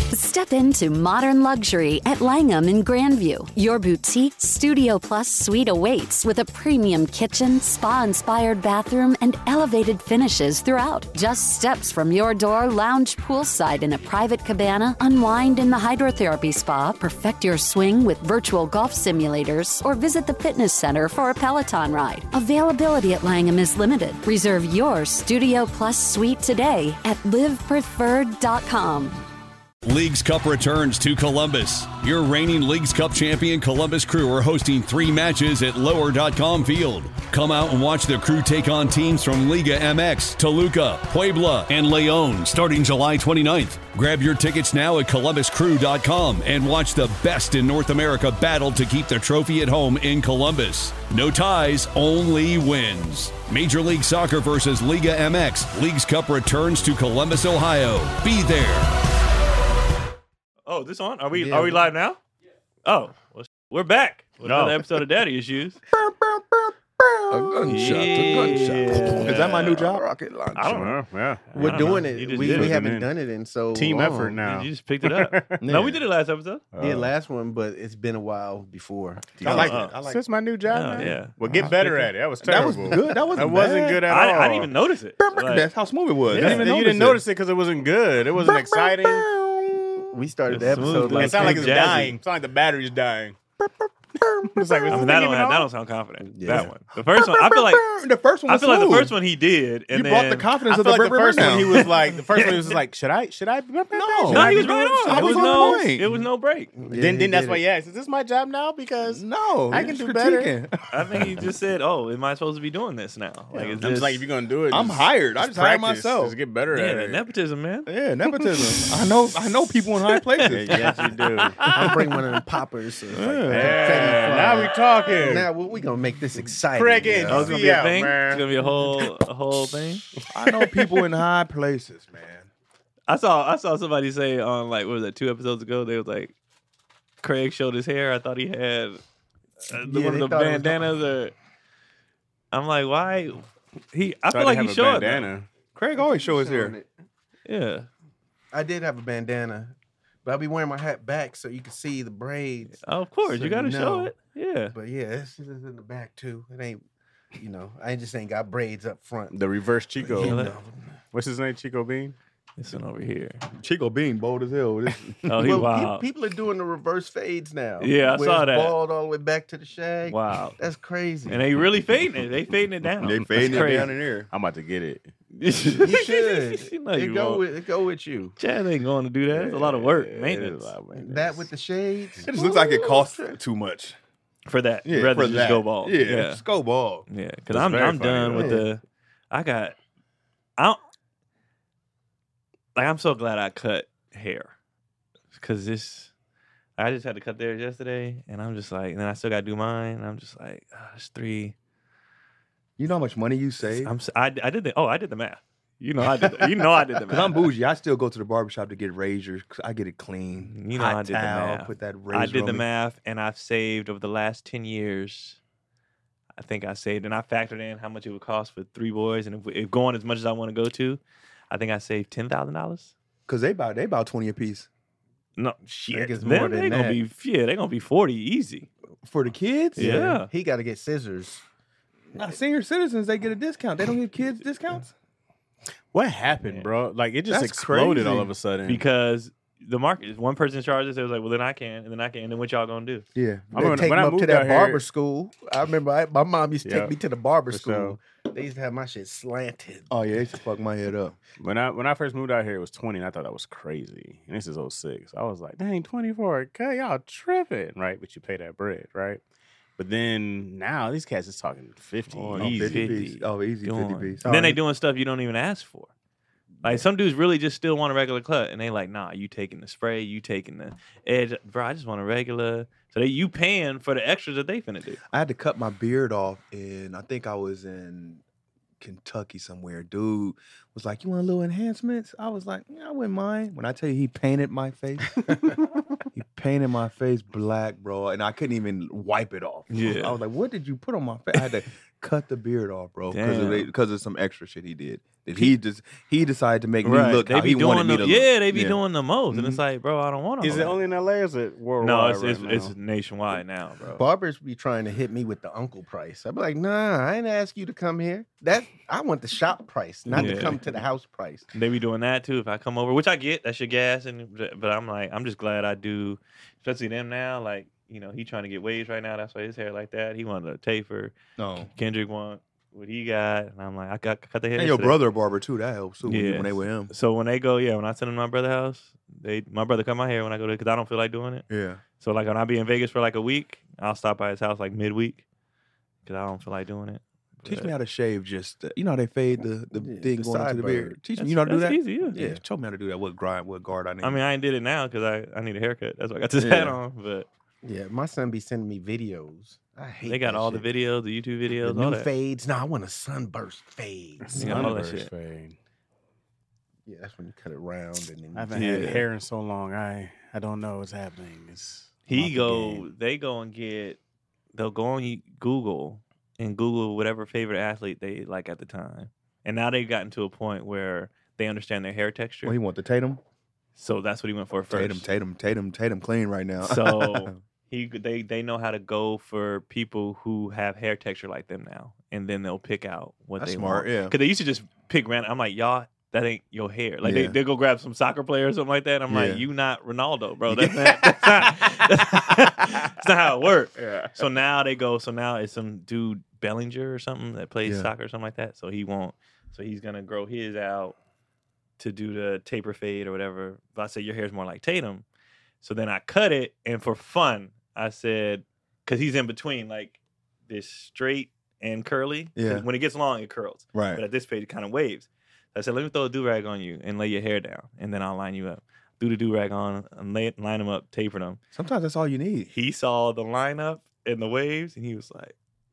Step into modern luxury at Langham in Grandview. Your boutique Studio Plus suite awaits with a premium kitchen, spa-inspired bathroom, and elevated finishes throughout. Just steps from your door, lounge poolside in a private cabana, unwind in the hydrotherapy spa, perfect your swing with virtual golf simulators, or visit the fitness center for a Peloton ride. Availability at Langham is limited. Reserve your Studio Plus suite today at livepreferred.com. Leagues Cup returns to Columbus. Your reigning Leagues Cup champion Columbus Crew are hosting 3 matches at Lower.com Field. Come out and watch the Crew take on teams from Liga MX, Toluca, Puebla, and Leon starting July 29th. Grab your tickets now at columbuscrew.com and watch the best in North America battle to keep the trophy at home in Columbus. No ties, only wins. Major League Soccer versus Liga MX. Leagues Cup returns to Columbus, Ohio. Be there. Oh, this on? Are we live now? Oh, well, we're back with another episode of Daddy Issues. A gunshot. Is that my new job? Rocket launcher. I don't know. Yeah. We're doing it. We haven't done it in so Team long. effort now. You just picked it up. No, we did it last episode. Did last one, but it's been a while before. I like it. So it's my new job now? Yeah. Well, get better at it. That was terrible. That was good. That wasn't good at all. I didn't even notice it. That's how smooth it was. Yeah. You didn't notice it because it wasn't good. It wasn't exciting. We started the It's episode smooth, like It sounded like it's jazzy. dying. It sounded like the battery's dying. It's like, I mean, that don't sound confident. Yeah. That one. The first one, I feel like the first one. I Was feel like the smooth. first one he did, and You then brought the confidence I of feel the like the first one he was like, should I? No. No, he was right on. I It was was on no, point. it was no break. Then that's why you asked, is this my job now? Because No, I can do better. I think he just said, "Oh, am I supposed to be doing this now?" Like, I'm just like, if you're gonna do it, I'm just- hired. I just hired practice. myself. Just get better at yeah, it. nepotism, man. Yeah, nepotism. I know people in high places. Yes, you do. I'll bring one of them poppers. So it's like Yeah, now we talking. Now we gonna make this exciting. Craig you and know? Oh, it's gonna be a out, thing. man. It's gonna be a whole thing. I know people in high places, man. I saw somebody say on like what was that 2 episodes ago? They was like, Craig showed his hair. I thought he had one of they the thought it was- bandanas. Or I'm like, why? I feel Tried like to he have a showed it. bandana. Craig always show his hair. Yeah. I did have a bandana, but I'll be wearing my hat back so you can see the braids. Oh, of course, So you got to you show know. it. Yeah. But yeah, it's in the back too. It ain't, I just ain't got braids up front. The reverse Chico. You Yeah. know. What's his name? Chico Bean? This one over here. Chico Bean, bold as hell. Oh, he Well, wild. people are doing the reverse fades now. Yeah, I where saw it's that. Bald all the way back to the shag. Wow. That's crazy. And they really fading it. They fading it down. They That's fading it crazy. down in here. I'm about to get it. You should. You know it you go won't. with you. Chad ain't going to do that. It's a lot of work, Yeah, maintenance it is a lot of maintenance. That with the shades. It just looks like it costs too much. for that. Yeah, rather for than that. just go bald. Yeah, Yeah. just go bald. Yeah, because That's I'm very funny, done with though. I'm so glad I cut hair because I just had to cut theirs yesterday, and I'm just like, and then I still got to do mine. And I'm just like, it's 3. You know how much money you save? I did the math. You know I did. I did the math. Because I'm bougie. I still go to the barbershop to get razors. 'Cause I get it clean. You know Hot I did towel, the math. Put that razor I did the on me. math, and I've saved over the last 10 years. I think I saved, and I factored in how much it would cost for 3 boys, and if going as much as I want to go to, I think I saved $10,000. Because they about 20 a piece. No I shit. think it's Then more than they gonna that. they're gonna be 40 easy. For the kids? Yeah. He got to get scissors. Not senior citizens, they get a discount. They don't give kids discounts? What happened, bro? Like, it just That's exploded crazy. all of a sudden. Because the market, one person charges, they was like, well, then I can, and then I can, and then what y'all gonna do? Yeah. I remember Take when him I up to moved that out here- barber school. I remember my mom used to Yeah, take me to the barber for school. They used to have my shit slanted. Oh, yeah, they used to fuck my head up. When I first moved out here, it was 20, and I thought that was crazy. And this is 06. I was like, dang, 24, okay, y'all tripping, right? But you pay that bread, right? But then now these cats is talking 50. Oh, easy. 50 piece. Oh, easy Go 50 on. piece. And then they doing stuff you don't even ask for. Like some dudes really just still want a regular cut, and they like, nah, you taking the spray, you taking the edge, bro. I just want a regular. So you paying for the extras that they finna do. I had to cut my beard off, and I think I was in Kentucky somewhere. Dude was like, "You want a little enhancements?" I was like, "Yeah, I wouldn't mind." When I tell you, he painted my face. He painted my face black, bro, and I couldn't even wipe it off. Yeah. I was like, "What did you put on my face?" I had to cut the beard off, bro, Damn. because of some extra shit he did. That he decided to make me Right. look They how be he wanted doing me the, to look. yeah, they be doing the most, and it's like, bro, I don't want to. Is it only in LA or is it worldwide? No, right it's now? nationwide now, bro. Barbers be trying to hit me with the uncle price. I be like, nah, I ain't ask you to come here. I want the shop price, not to Yeah. come to the house price. They be doing that too. If I come over, which I get, that's your gas, but I'm like, I'm just glad I do. Especially them now, like he trying to get waves right now. That's why his hair like that. He wanted a taper. No. Kendrick want what he got, and I'm like, I cut the hair. And your yesterday. brother a barber too. That helps too Yeah. when they with him. So when they go, when I send them to my brother's house, my brother cut my hair when I go to, because I don't feel like doing it. Yeah. So like when I be in Vegas for like a week, I'll stop by his house like midweek because I don't feel like doing it. Teach me how to shave. Just how they fade the Yeah, thing the going into the beard. sideburn. Teach me how to do That's that. easy, yeah. Yeah, show me how to do that. What guard I need. I mean, I ain't did it now because I need a haircut. That's why I got this Yeah. hat on. But Yeah, my son be sending me videos. I hate they got that all shit. the videos, the YouTube The videos, all new that. fades. No, I want a sunburst fades. Yeah, all that Sunburst shit. fade. Yeah, that's when you cut it round and then I haven't Yeah. had hair in so long. I don't know what's happening. They'll go on Google and Google whatever favorite athlete they like at the time. And now they've gotten to a point where they understand their hair texture. Well, he want the Tatum. So that's what he went for first. Tatum clean right now. So they know how to go for people who have hair texture like them now, and then they'll pick out what That's they smart, want. yeah. Because they used to just pick random. I'm like, y'all, that ain't your hair. Like Yeah. they go grab some soccer player or something like that. I'm Yeah. like, you not Ronaldo, bro. That's not. That's not how it works. Yeah. So now they go. So now it's some dude Bellinger or something that plays Yeah. soccer or something like that. So he won't. So he's gonna grow his out to do the taper fade or whatever. But I said your hair's more like Tatum. So then I cut it, and for fun, I said, because he's in between like this straight and curly. 'Cause Yeah. When it gets long, it curls. Right. But at this page, it kind of waves. So I said, let me throw a do-rag on you and lay your hair down, and then I'll line you up. Do the do-rag on, and line them up, taper them. Sometimes that's all you need. He saw the lineup and the waves, and he was like,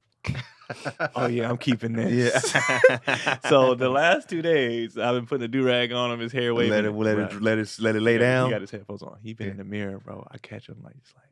oh, yeah, I'm keeping this. Yeah. So the last 2 days, I've been putting a do-rag on him, his hair waving. let it lay Yeah, down. He got his headphones on. He been Yeah. in the mirror, bro. I catch him like, he's like,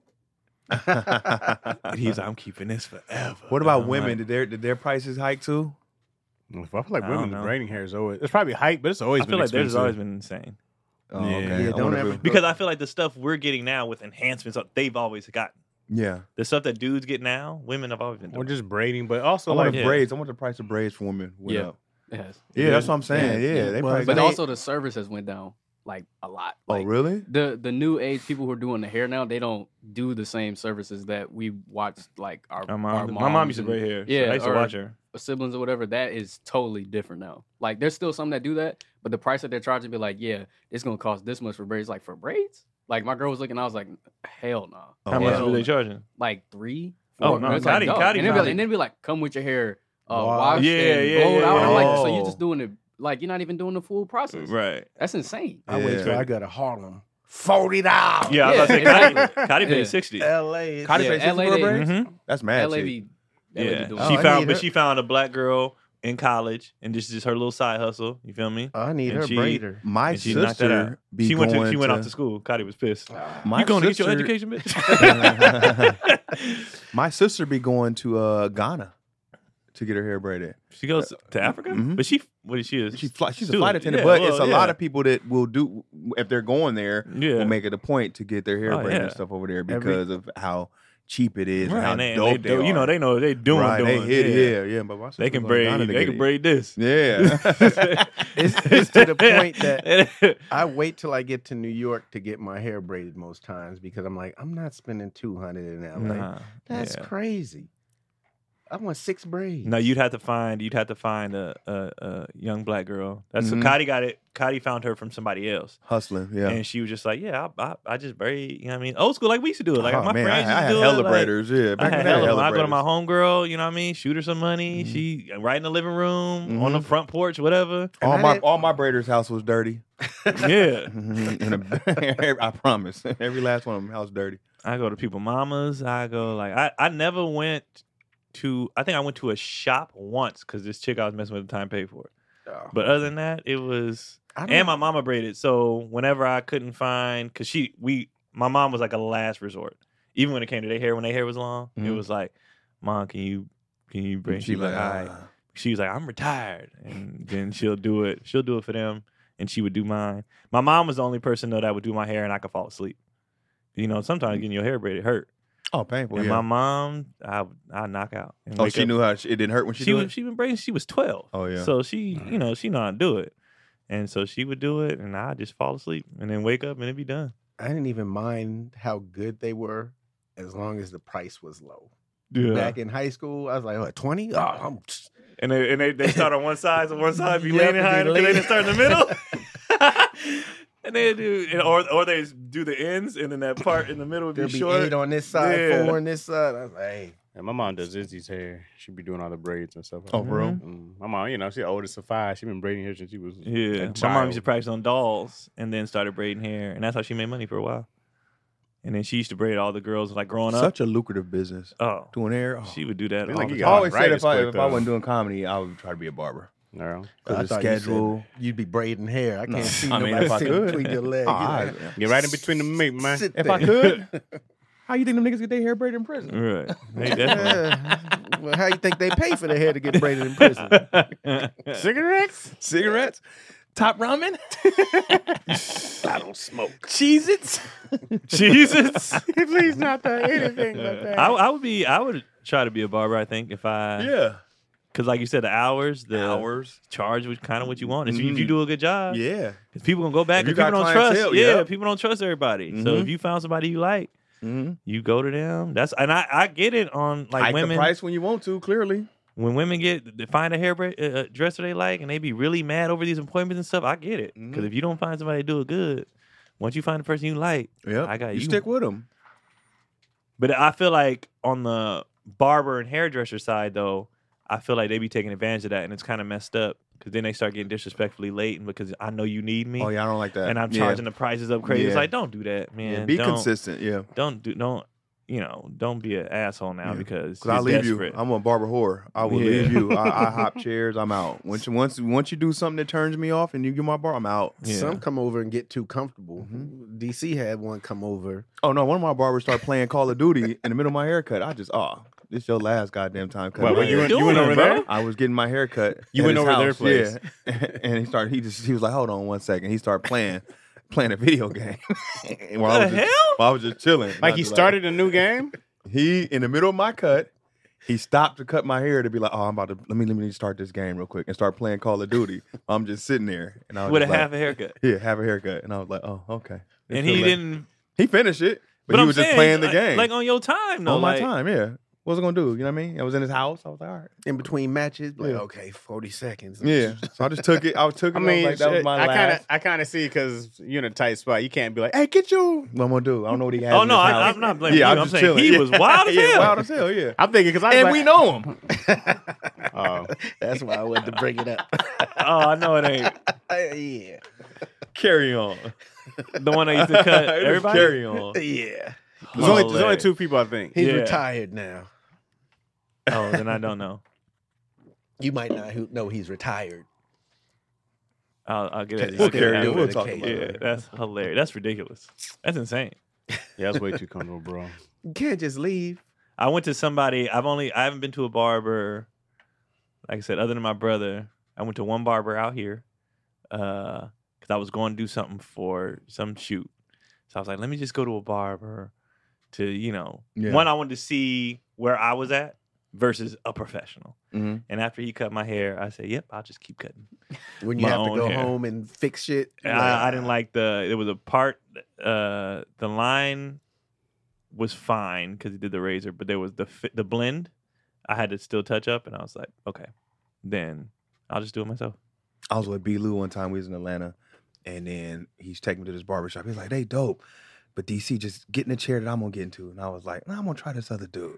and he's like, I'm keeping this forever. What about I'm women? like, Did their prices hike too? I feel like I don't women, the know. braiding hair is always. It's probably hype, but it's always I been feel like theirs has expensive. always been insane. Oh, Yeah. okay. Yeah, I don't wonder ever- if it- Because I feel like the stuff we're getting now with enhancements, they've always gotten. yeah. The stuff that dudes get now, women have always been Or doing. just braiding, but also I want like the Yeah. braids. I want the price of braids for women. Went Yeah. up. Yes. Yeah, that's what I'm saying. Yeah, Yeah, yeah. they Well, probably But got- also the service has went down like a lot. Oh, Like, really? The new age people who are doing the hair now, they don't do the same services that we watched like our my mom moms used to and braid hair. yeah, so I used to or- watch her. siblings or whatever. That is totally different now. Like there's still some that do that, but the price that they're charging be like, yeah, it's gonna cost this much for braids. Like for braids, like my girl was looking, I was like, hell no. Oh, How much wow. were they charging? Like 3, Oh, 4. no, It's like, Gotti- dog. Gotti and probably- then be like, come with your hair Wow. washed Yeah, and yeah, blowed yeah, out. yeah. I'm like, so Oh. you're just doing it. Like you're not even doing the full process. Right. That's insane. I wait Yeah. till I go to Harlem. $40. Yeah, I was Yeah, about to say, exactly. Cotty Yeah. paid 60. LA. Cotty Yeah, paid 60 LA for they- braids? Mhm. That's mad. LA cheap. be Yeah, doing Oh, she I found, need but her. she found a black girl in college, and this is just her little side hustle. You feel me? I need And her she- braider. My And she knocked that out. sister be She going went off to school. Cotty was pissed. My You going to get your sister- education, bitch? My sister be going to Ghana to get her hair braided. She goes to Africa, Mhm. but what is she? She's a student. flight attendant, Yeah, but well, it's a yeah. lot of people that will do if they're going there. Yeah. Will make it a point to get their hair Oh, braided yeah. and stuff over there because of how cheap it is Right, and how and they dope do- they you know, are. they know they doing. right, they doing. hit, yeah. But my sister They can going to braid. Ghana to They get can it. braid this. Yeah. It's to the point that I wait till I get to New York to get my hair braided most times because I'm like, I'm not spending $200 in LA. Nah, That's yeah. crazy. I want 6 braids. No, you'd have to find a young black girl. That's so Mhm. Cotty got it. Cotty found her from somebody else, Hustling, yeah. and she was just like, "Yeah, I just braid." You know what I mean? Old school, like we used to do it. Like Oh, my man, friends I used had to do hella it. Like, braiders, yeah. I Back had in the day, hella. I go to braiders. my homegirl. You know what I mean? Shoot her some money. Mhm. She right in the living room on the Mhm. front porch, whatever. And All I my didn't- all my braiders' house was dirty. Yeah, I promise. Every last one of them house dirty. I go to people mamas. I go like I never went to. I think I went to a shop once because this chick I was messing with at the time paid for it. Oh. But other than that, it was. I don't- And my mama braided. So whenever I couldn't find, because my mom was like a last resort. Even when it came to their hair, when their hair was long, it Mhm. was like, Mom, can you Can you braid? She She's like, like, all right. She was like, I'm retired. And then she'll do it. She'll do it for them. And she would do mine. My mom was the only person, though, that would do my hair and I could fall asleep. You know, sometimes getting your hair braided hurt. Oh, painful. And Yeah. my mom, I knock out. And Oh, wake she up. knew how it didn't hurt when she did it? She been braiding. She was 12. Oh, yeah. So she, you know, she know how to do it. And so she would do it and I just fall asleep and then wake up and it'd be done. I didn't even mind how good they were as long as the price was low. Yeah. Back in high school, I was like, what, 20? Oh, I'm And they start on one side, so one side be Yep, leaning high, they and they lean- didn't start in the middle. And they do, or they do the ends, and then that part in the middle would be there'll be short. 8 on this side, Yeah. 4 on this side. I was like, hey. And my mom does Izzy's hair. She be doing all the braids and stuff. Oh, for real? My mom, you know, she's the oldest of 5. She been braiding hair since she was Yeah, a my mom used to child. practice on dolls, and then started braiding hair, and that's how she made money for a while. And then she used to braid all the girls like growing up. Such a lucrative business. Oh, Doing hair. Oh. she would do that. Feel All like the you I time. got always said arthritis if I quick, wasn't though. doing comedy, I would try to be a barber. No. Because I the thought you said schedule. you'd be braiding hair. I can't see I mean, nobody if I sitting could. between your legs. Oh, You I- know, Get right in between the meat, man. sit If there. I could. How you think them niggas get their hair braided in prison? Right. They definitely. Well, how you think they pay for their hair to get braided in prison? Cigarettes? Cigarettes? Top ramen? I don't smoke. Cheez-Its? Jesus. Please not that. Anything but that. I would try to be a barber. I think if I, Yeah. because like you said, the hours, the Hours. charge was kind of what you want. If you do a good job, Yeah. 'cause people gonna go back. If you Because people got don't trust. clientele, Yeah, yeah. people don't trust everybody. So Mhm. if you found somebody you like, Mm-hmm. you go to them. And I get it on like Hike women. the price when you want to, clearly. When women they find a hair dresser they like, and they be really mad over these appointments and stuff. I get it because Mhm. if you don't find somebody to do it good, once you find the person you like, Yeah. I got you you. stick with them. But I feel like on the barber and hairdresser side, though, I feel like they be taking advantage of that, and it's kind of messed up because then they start getting disrespectfully late, and because I know you need me, Oh, yeah, I don't like that. and I'm Yeah. charging the prices up crazy. It's Yeah. like, don't do that, man. Yeah, be don't, consistent, yeah. Don't be an asshole now Yeah. because Because I you're leave desperate. you. I'm a barber whore. I will Yeah. leave you. I hop chairs. I'm out. Once you do something that turns me off and you get my bar, I'm out. Yeah. Some come over and get too comfortable. Mm-hmm. DC had one come over. Oh no, one of my barbers started playing Call of Duty in the middle of my haircut. I just this your last goddamn time cut. What, my when you hair. went over bro? there? I was getting my hair cut. You at went his over their house, place. yeah. And he was like, hold on one second. He started playing a video game. While I was just chilling. And I Like he just started a new game? He in the middle of my cut, he stopped to cut my hair to be like, "Oh, I'm about to let me start this game real quick," and start playing Call of Duty. I'm just sitting there, and I was with a just like, half a haircut, yeah, have a haircut, and I was like, "Oh, okay." and he didn't. He finished it, but he I'm was just saying, playing the like- game like on your time, though. on my like, time. Yeah, what was I gonna do? You know what I mean? I was in his house. I was like, all right, In between matches, like, Yeah. okay, 40 seconds. yeah. So I just took it. I took it. I mean, I was like, that was my last. I kind of see because you're in a tight spot. You can't be like, "Hey, get you." What I'm gonna do? I don't know what he has. Oh in no, his house. I'm not blaming Yeah, you. I'm I'm just saying chilling. he Yeah. was wild as Yeah, hell. wild as hell. Yeah, I'm thinking because I and was we like, know him. Oh, That's why I wanted to bring it up. Oh, I know it ain't Yeah. Carry on. the one that used to cut Just everybody. Carry on. Yeah. there's only 2 people I think. He's Yeah. retired now. Oh, then I don't know. You might not know he's retired. I'll get it. We'll I'll get carry it. on. We'll talk about Yeah, it. that's hilarious. That's ridiculous. That's insane. Yeah, that's way too comfortable, bro. You can't just leave. I went to somebody. I haven't been to a barber. Like I said, other than my brother, I went to one barber out here because I was going to do something for some shoot. So I was like, let me just go to a barber to, Yeah. one, I wanted to see where I was at versus a professional. Mhm. And after he cut my hair, I said, yep, I'll just keep cutting. When you My have to own go hair. home and fix shit. And I didn't like there was a part, the line was fine because he did the razor, but there was the blend I had to still touch up, and I was like, okay, then I'll just do it myself. I was with B. Lou one time. We was in Atlanta, and then he's taking me to this barbershop. He's like, "They dope, but DC, just get in the chair that I'm gonna get into." And I was like, "Nah, I'm gonna try this other dude."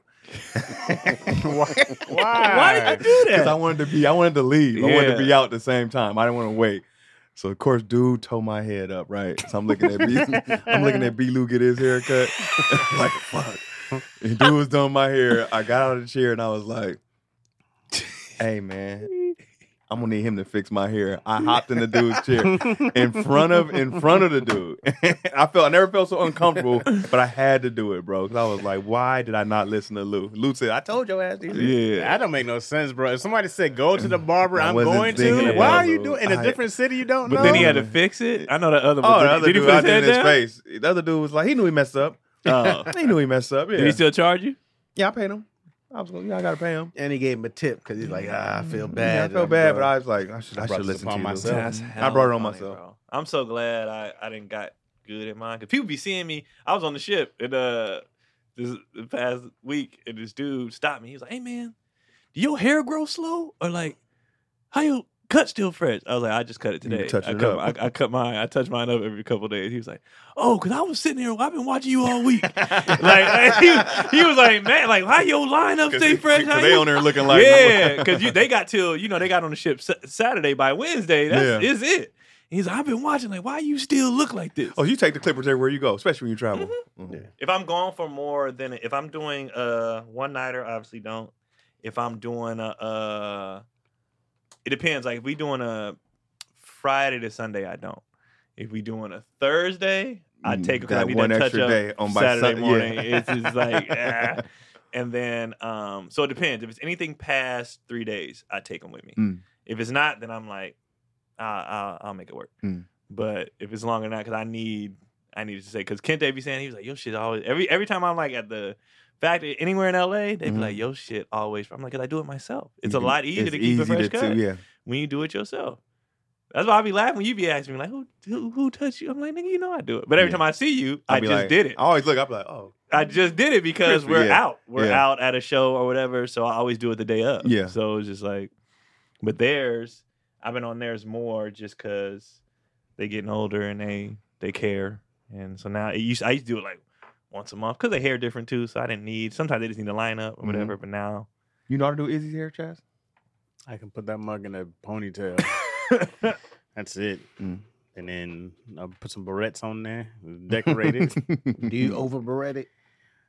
Why? Why did you do Because that? I wanted to leave. I wanted to Yeah. be out at the same time. I didn't want to wait. So of course, dude tore my head up. Right. So I'm looking at B. Lou get his haircut. Like fuck. And dude was doing my hair. I got out of the chair and I was like, "Hey man, I'm gonna need him to fix my hair. I hopped in the dude's chair in front of the dude. I never felt so uncomfortable, but I had to do it, bro. Because I was like, why did I not listen to Lou? Lou said, I told your ass. Yeah. That don't make no sense, bro. If somebody said go to the barber, I I'm wasn't going thinking to. about Why are it, you Lou. doing in a different city you don't know? But then he had to fix it. I know the other Oh, one. the other Did he dude, put I his did head in his down? face. The other dude was like, he knew he messed up. Oh. He knew he messed up. Yeah. Did he still charge you? Yeah, I paid him. I gotta pay him. And he gave him a tip because he's like, I feel Yeah, bad. I felt bad, but I was like, I should brought this listen to upon you. Lou. myself. That's I hella brought it on funny, myself. bro. I'm so glad I didn't got good at mine because people be seeing me. I was on the ship and this past week and this dude stopped me. He was like, "Hey man, do your hair grow slow or like how your cut still fresh?" I was like, "I just cut it You today. touch I it cut, up. I cut mine. I touch mine up every couple of days." He was like, "Oh, because I was sitting here. I've been watching you all week." like he was like, "Man, like how your lineup stay fresh? How They you-" on there looking like, Yeah, because they got till they got on the ship Saturday. By Wednesday, that's Yeah. is it. He's like, I've been watching. Like, why you still look like this? Oh, you take the clippers everywhere you go, especially when you travel. Yeah. If I'm going for more than if I'm doing a one nighter, obviously don't. If I'm doing it depends. Like if we doing a Friday to Sunday, I don't. If we doing a Thursday, I take it because I That need one that touch extra up day on by Saturday Sun- morning. yeah. It's just like, ah. And then so it depends. If it's anything past 3 days, I take them with me. Mm. If it's not, then I'm like, I'll make it work. Mm. But if it's longer than that, because I need to say, because Kente be saying, he was like, your shit always, every time I'm like at the factory, anywhere in LA, they be like, your shit always, I'm like, because I do it myself. It's a lot easier to keep a fresh cut Yeah. when you do it yourself. That's why I be laughing when you be asking me, like, who touched you? I'm like, nigga, you know I do it. But every Yeah. time I see you, I'll I be just like- did it. I always look, I'll be like, oh. I just did it because Crispy, we're yeah. out. We're Yeah. out at a show or whatever, so I always do it the day of. Yeah. So it's just like, but theirs, I've been on theirs more just because they getting older and they care. And so now I used to do it like once a month because their hair different too. So I didn't need, sometimes they just need to line up or whatever. But now, You know how to do Izzy's hair, Chaz? I can put that mug in a ponytail. That's it. Mm. And then I'll put some barrettes on there, decorate it. Do you over beret it?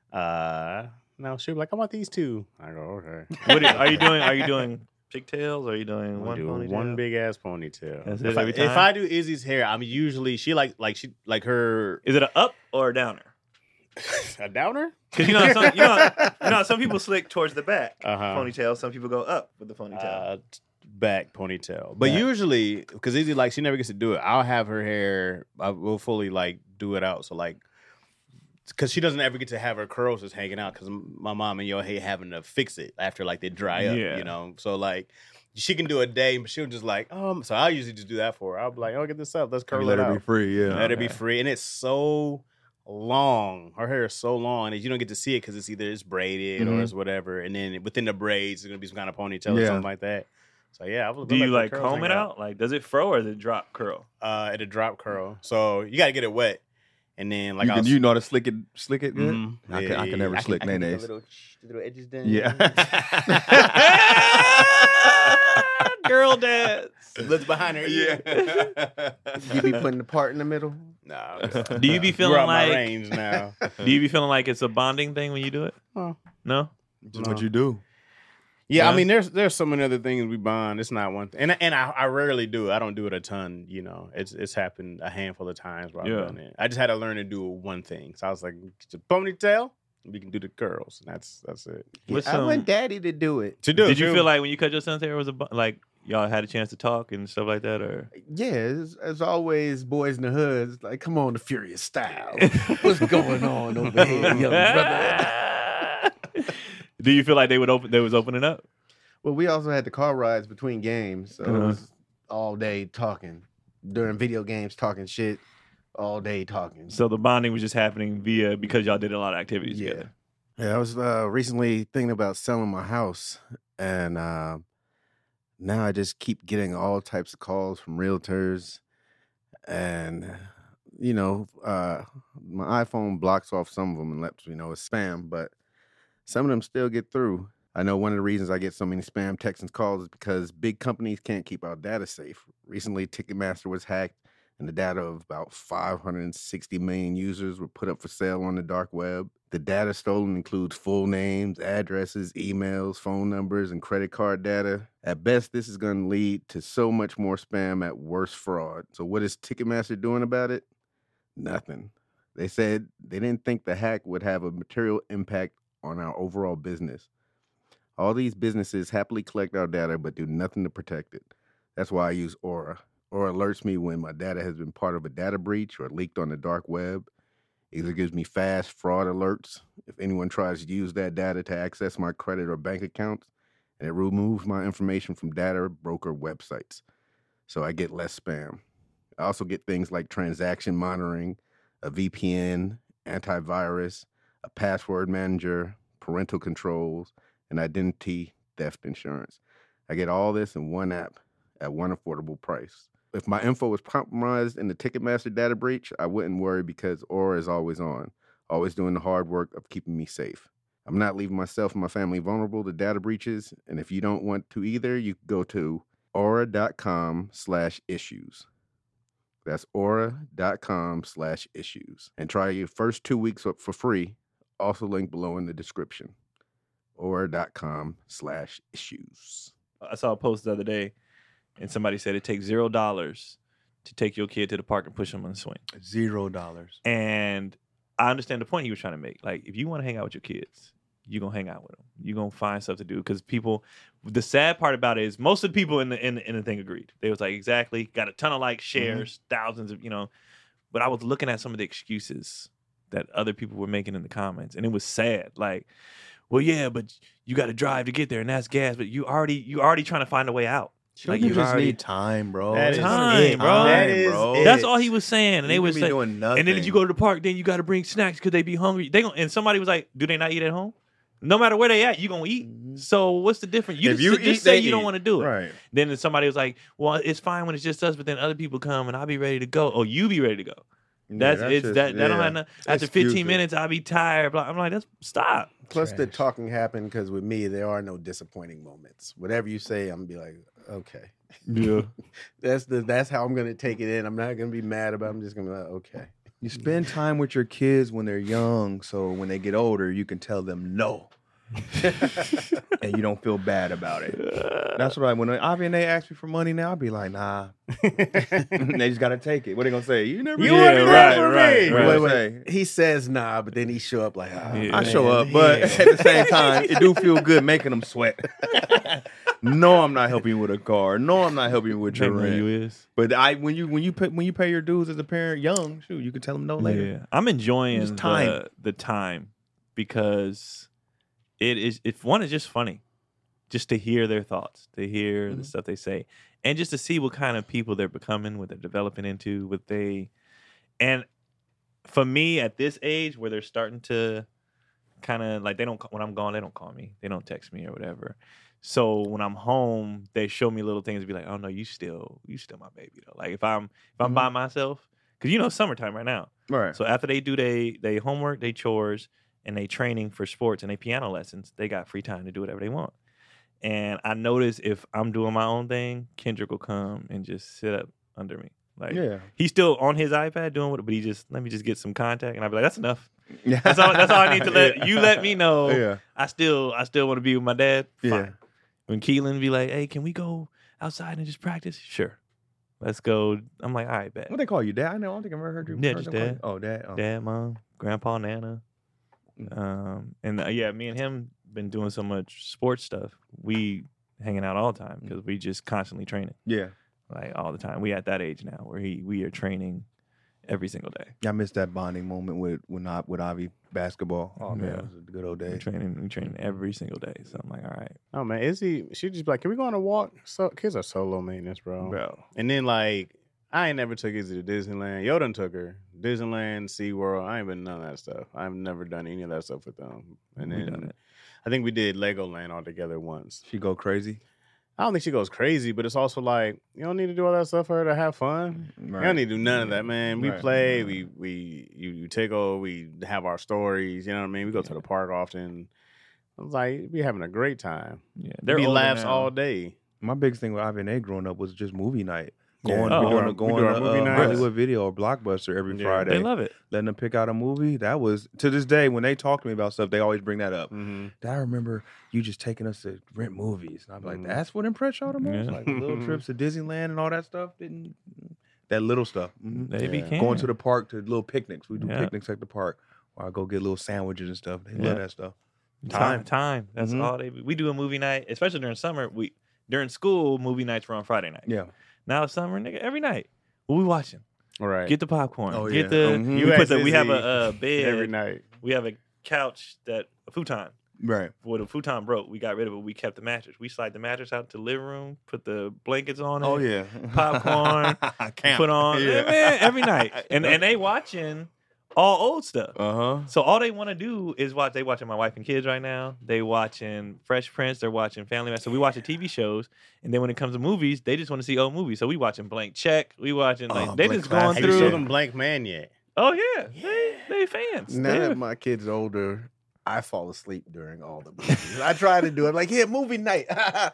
No, she'll be like, I want these two. I go, okay. are you doing? Are you doing pigtails? Or are you doing I'm one gonna do ponytail? one big ass ponytail. That's it if, every time? if I do Izzy's hair, I'm usually she like her Is it a up or a downer? a downer. Because some people slick towards the back ponytail. Some people go up with the ponytail. Back ponytail, but Back. usually because Izzy like she never gets to do it. I'll have her hair. I will fully like do it out. So like, because she doesn't ever get to have her curls just hanging out. Because my mom and yo hate having to fix it after like they dry up. Yeah. You know, so like she can do a day, but she'll just like So I usually just do that for her. I'll be like, oh, get this up. Let's curl Let it her out. be free, yeah. Let her be free, and it's so long. Her hair is so long, and you don't get to see it because it's braided or it's whatever. And then within the braids, it's gonna be some kind of ponytail or Yeah. something like that. So yeah, I would Do you let like the curls comb hang it out? Like, does it fro or does it drop curl? At a drop curl. So you gotta get it wet, and then like you know how to slick it good? Mhm. I can never slick I can get nays. the little edges done. Yeah. Girl dance. Looks behind her ear. You be putting the part in the middle? No. Do you be We're feeling out my like? range now. Do you be feeling like it's a bonding thing when you do it? Oh. No. Just what you do. Yeah, Yeah. I mean, there's so many other things we bond. It's not one thing, and I rarely do it. I don't do it a ton. You know, it's happened a handful of times where I've Yeah. done it. I just had to learn to do one thing. So I was like, it's a ponytail. We can do the curls. And that's it. What's I want daddy to do it. To do it, Did you too. feel like when you cut your son's hair was like y'all had a chance to talk and stuff like that, or? Yeah, as always, boys in the hood, it's like, come on, the Furious style. What's going on over here, young brother? Do you feel like they was opening up? Well, we also had the car rides between games, so it Uh-huh. was all day talking. During video games, talking shit, all day talking. So the bonding was just happening because y'all did a lot of activities Yeah. together. Yeah, I was recently thinking about selling my house, and now I just keep getting all types of calls from realtors, and my iPhone blocks off some of them and lets me know it's spam, but some of them still get through. I know one of the reasons I get so many spam texts and calls is because big companies can't keep our data safe. Recently, Ticketmaster was hacked. and the data of about 560 million users were put up for sale on the dark web. The data stolen includes full names, addresses, emails, phone numbers, and credit card data. At best, this is going to lead to so much more spam, at worst, fraud. So what is Ticketmaster doing about it? Nothing. They said they didn't think the hack would have a material impact on our overall business. All these businesses happily collect our data but do nothing to protect it. That's why I use Aura. Aura alerts me when my data has been part of a data breach or leaked on the dark web. It either gives me fast fraud alerts if anyone tries to use that data to access my credit or bank accounts, and it removes my information from data broker websites, so I get less spam. I also get things like transaction monitoring, a VPN, antivirus, a password manager, parental controls, and identity theft insurance. I get all this in one app at one affordable price. If my info was compromised in the Ticketmaster data breach, I wouldn't worry because Aura is always on, always doing the hard work of keeping me safe. I'm not leaving myself and my family vulnerable to data breaches, and if you don't want to either, you can go to aura.com/issues. That's aura.com/issues. And try your first 2 weeks up for free. Also linked below in the description. Aura.com/issues. I saw a post the other day, and somebody said it takes $0 to take your kid to the park and push them on the swing. $0. And I understand the point he was trying to make. Like, if you want to hang out with your kids, you're going to hang out with them. You're going to find stuff to do. Because people, the sad part about it is most of the people in the thing agreed. They was like, exactly, got a ton of likes, shares, thousands of, But I was looking at some of the excuses that other people were making in the comments. And it was sad. Like, well, yeah, but you got to drive to get there, and that's gas. But you already trying to find a way out. Like you just need time, bro. That is Time, it, bro. That is it. That's all he was saying. And they You was be saying, doing nothing. and then if you go to the park, then you got to bring snacks because they be hungry. And somebody was like, do they not eat at home? No matter where they at, you gonna eat. So what's the difference? If you just eat, say they you don't eat. want to do it. Right. Then somebody was like, well, it's fine when it's just us, but then other people come and I'll be ready to go. Oh, you be ready to go. That don't have no, after 15 Excuses. minutes, I'll be tired. Blah. I'm like, stop. Plus, the talking happened because with me, there are no disappointing moments. Whatever you say, I'm gonna be like, okay. Yeah. That's how I'm gonna take it in. I'm not gonna be mad about it. I'm just gonna be like, okay. You spend time with your kids when they're young, so when they get older, you can tell them no. And you don't feel bad about it. That's what when Avi and they ask me for money now, I'll be like, nah. They just gotta take it. What are they gonna say? You never Yeah, right. Wait. He says nah, but then he show up like, I show up, but at the same time, it do feel good making them sweat. No, I'm not helping you with a car. No, I'm not helping you with your rent. is. But when you pay your dues as a parent young, shoot, you can tell them no later. Yeah. I'm enjoying Just time. the time because it's just funny. Just to hear their thoughts, to hear the stuff they say, and just to see what kind of people they're becoming, what they're developing into, and for me at this age where they're starting to kind of like when I'm gone, they don't call me, they don't text me or whatever. So when I'm home, they show me little things, be like, oh no, you still my baby though. Like if I'm by myself, because summertime right now, Right. so after they do they homework, they chores, and they training for sports and they piano lessons, they got free time to do whatever they want. And I notice if I'm doing my own thing, Kendrick will come and just sit up under me. Like he's still on his iPad doing what, but let me just get some contact, and I'll be like, that's enough. That's all I need to let me know. Yeah. I still want to be with my dad. Fine. Yeah. When Keelan be like, hey, can we go outside and just practice? Sure. Let's go. I'm like, all right, bet. What they call you, Dad? I don't think I've ever heard you. Yeah, heard just them call Dad. you- Oh, Dad. Oh. Dad, Mom, Grandpa, Nana. Me and him been doing so much sports stuff. We hanging out all the time because we just constantly training, Yeah. like all the time. We at that age now where we are training every single day. I missed that bonding moment with Avi basketball. Oh man, Yeah. it was a good old We day. training every single day. So I'm like, all right, Oh man, she just be like, can we go on a walk? So kids are so low maintenance, bro. And then like, I ain't never took Izzy to Disneyland. Yo done took her. Disneyland, SeaWorld. I ain't been none of that stuff. I've never done any of that stuff with them. And We done then it. I think we did Legoland all together once. She go crazy. I don't think she goes crazy, but it's also like, you don't need to do all that stuff for her to have fun. Right. You don't need to do none of that, man. We Right. play, you tickle, we have our stories, you know what I mean? We go to the park often. I was like, we having a great time. Yeah, There be older laughs now. all day. My biggest thing with Avi and A growing up was just movie night. Going, Yeah. we Oh, doing, we going do our to movie nights. Hollywood Video or Blockbuster every Yeah. Friday. They love it. Letting them pick out a movie. That was, to this day, when they talk to me about stuff, they always bring that up. Mhm. I remember you just taking us to rent movies. And I'm like, Mhm. that's what impressed y'all the most? Yeah. Like the little trips to Disneyland and all that stuff? That little stuff. Mhm. They be Yeah. can. Going to the park to little picnics. We do Yeah. picnics at the park. Or I go get little sandwiches and stuff. They Yeah. love that stuff. time. That's Mhm. all they. We do a movie night, especially during summer. During school, movie nights were on Friday night. Yeah. Now it's summer, nigga. Every night, what we watching? All right. Get the popcorn. Oh, Get yeah. the. Mhm. We You put ask the. We have Izzy a bed every night. We have a couch a futon. Right. Well, the futon broke. We got rid of it. We kept the mattress. We slide the mattress out to the living room. Put the blankets on it. Oh, yeah. Popcorn. Camp. Put on. Yeah. Man, every night. And they watching all old stuff. Uh-huh. So all they want to do is watch. They watching My Wife and Kids right now. They watching Fresh Prince. They're watching Family Man. So we watching TV shows, and then when it comes to movies, they just want to see old movies. So we watching Blank Check. We watching like Oh, they Blank just going Classic. Have you through. showed them Blank Man yet? Oh yeah, they fans. Now Yeah. that my kid's older, I fall asleep during all the movies. I try to do it like, movie night.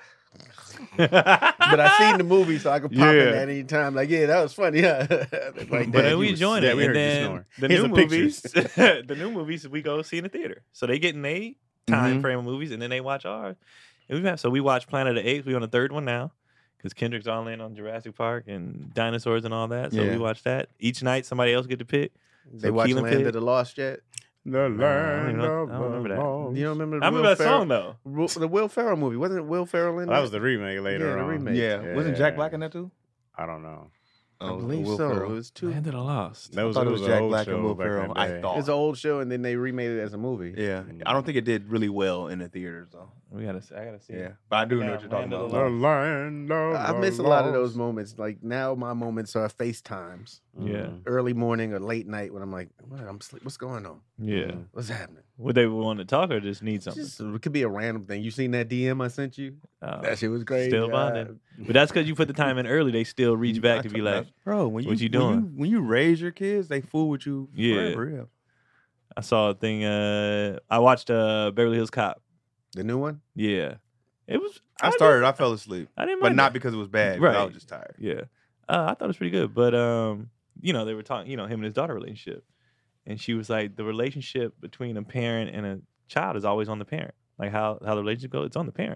But I seen the movie, so I could pop in Yeah. at any time. Like, that was funny. Like, But Dad, then we you join yeah, it, we and heard you then snore. the Here's new the pictures. movies, the new movies we go see in the theater. So they get in time frame of movies, and then they watch ours. And we watch Planet of the Apes. We on the third one now because Kendrick's all in on Jurassic Park and dinosaurs and all that. So Yeah. we watch that each night. Somebody else get to pick. They So watch Keelan Land picked. of the Lost yet? The I don't remember that. You don't remember the I remember that song though. The Will Ferrell movie? Wasn't it Will Ferrell in That was the remake later Yeah, the on. remake. Yeah. Wasn't Jack Black in that too? I don't know. I Oh, believe Will so. Ferrell. It was two. Land of the Lost. That was, thought it was an Jack old Black and show Will back in Ferrell. the I day. thought. It's an old show, and then they remade it as a movie. Yeah. I don't think it did really well in the theaters though. I gotta see. Yeah. it. But I do know Yeah, what you're talking Land of about. the The land of I the miss a lot of those lost. moments. Like now, my moments are FaceTimes, Yeah, early morning or late night when I'm like, I'm sleep. What's going on? yeah. What's happening? Would they want to talk or just need something? Just, it could be a random thing. You seen that DM I sent you? That shit was great. Still bonding. But that's because you put the time in early. They still reach back to be like, bro, when what you doing? When you raise your kids, they fool with you Yeah. forever. Yeah. I saw a thing. I watched Beverly Hills Cop. The new one? Yeah, it was. I started, I fell asleep. I didn't But mind not it. because it was bad. Right. I Right. was just tired. Yeah, I thought it was pretty good. But they were talking. Him and his daughter relationship, and she was like, the relationship between a parent and a child is always on the parent. Like how the relationship goes, it's on the parent.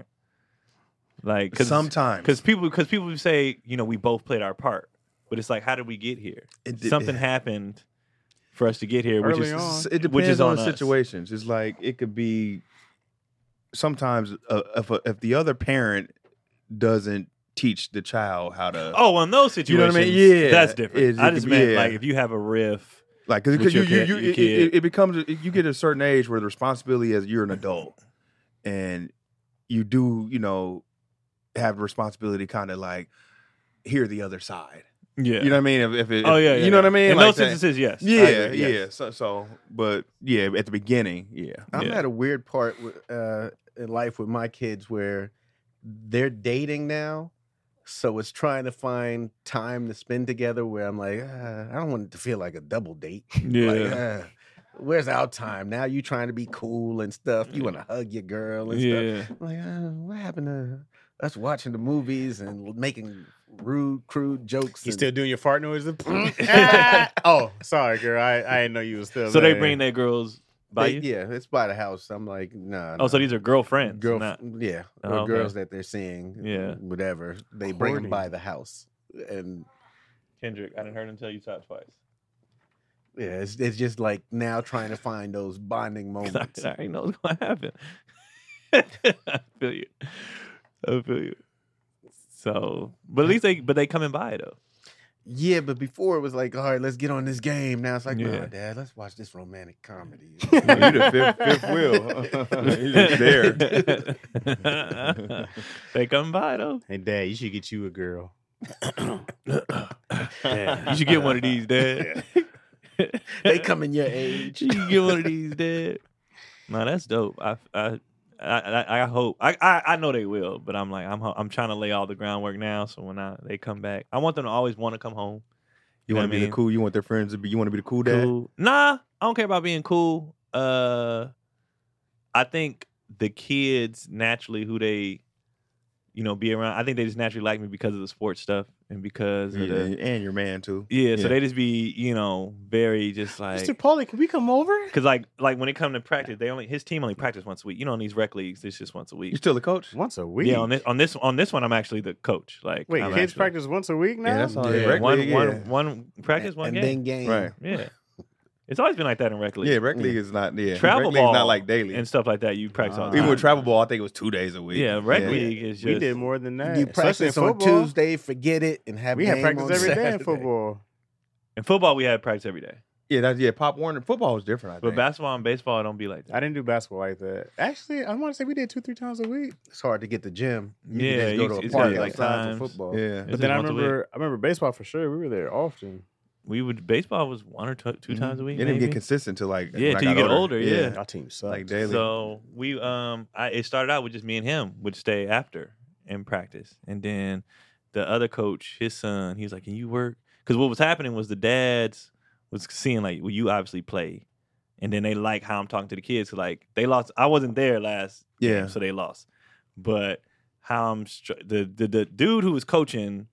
Like Sometimes. because people say we both played our part, but it's like how did we get here? Something happened for us to get here, which Early is on. It depends which is on on the us. situations. It's like it could be sometimes if the other parent doesn't teach the child how to Oh, in those You know situations, what I mean? Yeah. that's different. I It just could be- meant yeah. like if you have a riff. like because with you, your you, kid- you your kid. it becomes you get a certain age where the responsibility is you're an adult and you do have responsibility kind of like hear the other side. Yeah, You know what I mean? If it, oh yeah, you know what I mean? In Like those that. instances, yes. I Yeah, agree, yeah. yes. So, but yeah, at the beginning, yeah. I'm Yeah. at a weird part in life with my kids where they're dating now. So it's trying to find time to spend together where I'm like, I don't want it to feel like a double date. Yeah. Like, where's our time? Now you trying to be cool and stuff. You want to hug your girl and Yeah. stuff. I'm like, what happened to us watching the movies and making rude, crude jokes? You and- still doing your fart noises? Oh, sorry, girl. I didn't know you was still So there. they bring their girls by you. Yeah, it's by the house. I'm like, nah. Oh, so these are girlfriends. girl, not- yeah, Oh, or okay. girls that they're seeing, Yeah. whatever. They bring them Horny. by the house, and Kendrick, I didn't heard him tell you top twice. yeah, it's just like now trying to find those bonding moments. I already know what's gonna happen. I feel you. I feel you. So, but at least they coming by though. Yeah, but before it was like, all right, let's get on this game. Now it's like, Yeah. nah, Dad, let's watch this romantic comedy. You the fifth wheel. You just there. They come by though. Hey, Dad, you should get you a girl. Dad, you should get one of these, Dad. They come in your age. You should get one of these, Dad. No, that's dope. I hope. I know they will, but I'm like I'm trying to lay all the groundwork now. So when they come back, I want them to always want to come home. You know want what to I be mean? the cool. You want their friends to be. You want to be the cool dad. Cool. Nah, I don't care about being cool. I think the kids naturally who they, be around. I think they just naturally like me because of the sports stuff and because of the and your man too. So they just be very just like Mr. Paulie, can we come over? because like when it come to practice, his team only practice once a week. In these rec leagues, it's just once a week. You still a coach? Once a week. Yeah, on this one, I'm actually the coach. Like, Wait, I'm kids actually- practice once a week now? Yeah, that's all. Yeah, Rec one league, one practice, one and game. then game. Right. Yeah, it's always been like that in rec league. Yeah, rec league is not. Yeah, Travel rec league's ball not like daily. and stuff like that. You practice all the Even time. with travel ball, I think it was 2 days a week. Yeah, rec league is just We did more than that. You Especially in practice on football. Tuesday, forget it, and have We had game practice on every day in Saturday. football. in football. We had practice every day, yeah, Pop Warner football was different. I but think. basketball and baseball don't be like that. I didn't do basketball like that. Actually, I want to say we did 2-3 times a week. It's hard to get the gym. You Yeah, can just go you- to a it's park gotta be like outside times. for football. yeah, It's But then just once a week. I remember baseball for sure. We were there often. We would baseball was 1 or 2 times a week. it didn't maybe. get consistent till like Yeah, when I till you got get older, yeah. Our team sucked. like daily. So we it started out with just me and him would stay after and practice, and then the other coach, his son, he was like, "Can you work?" Because what was happening was the dads was seeing like, "Well, you obviously play," and then they like how I'm talking to the kids. So like they lost. I wasn't there last Yeah. game, so they lost. But how the dude who was coaching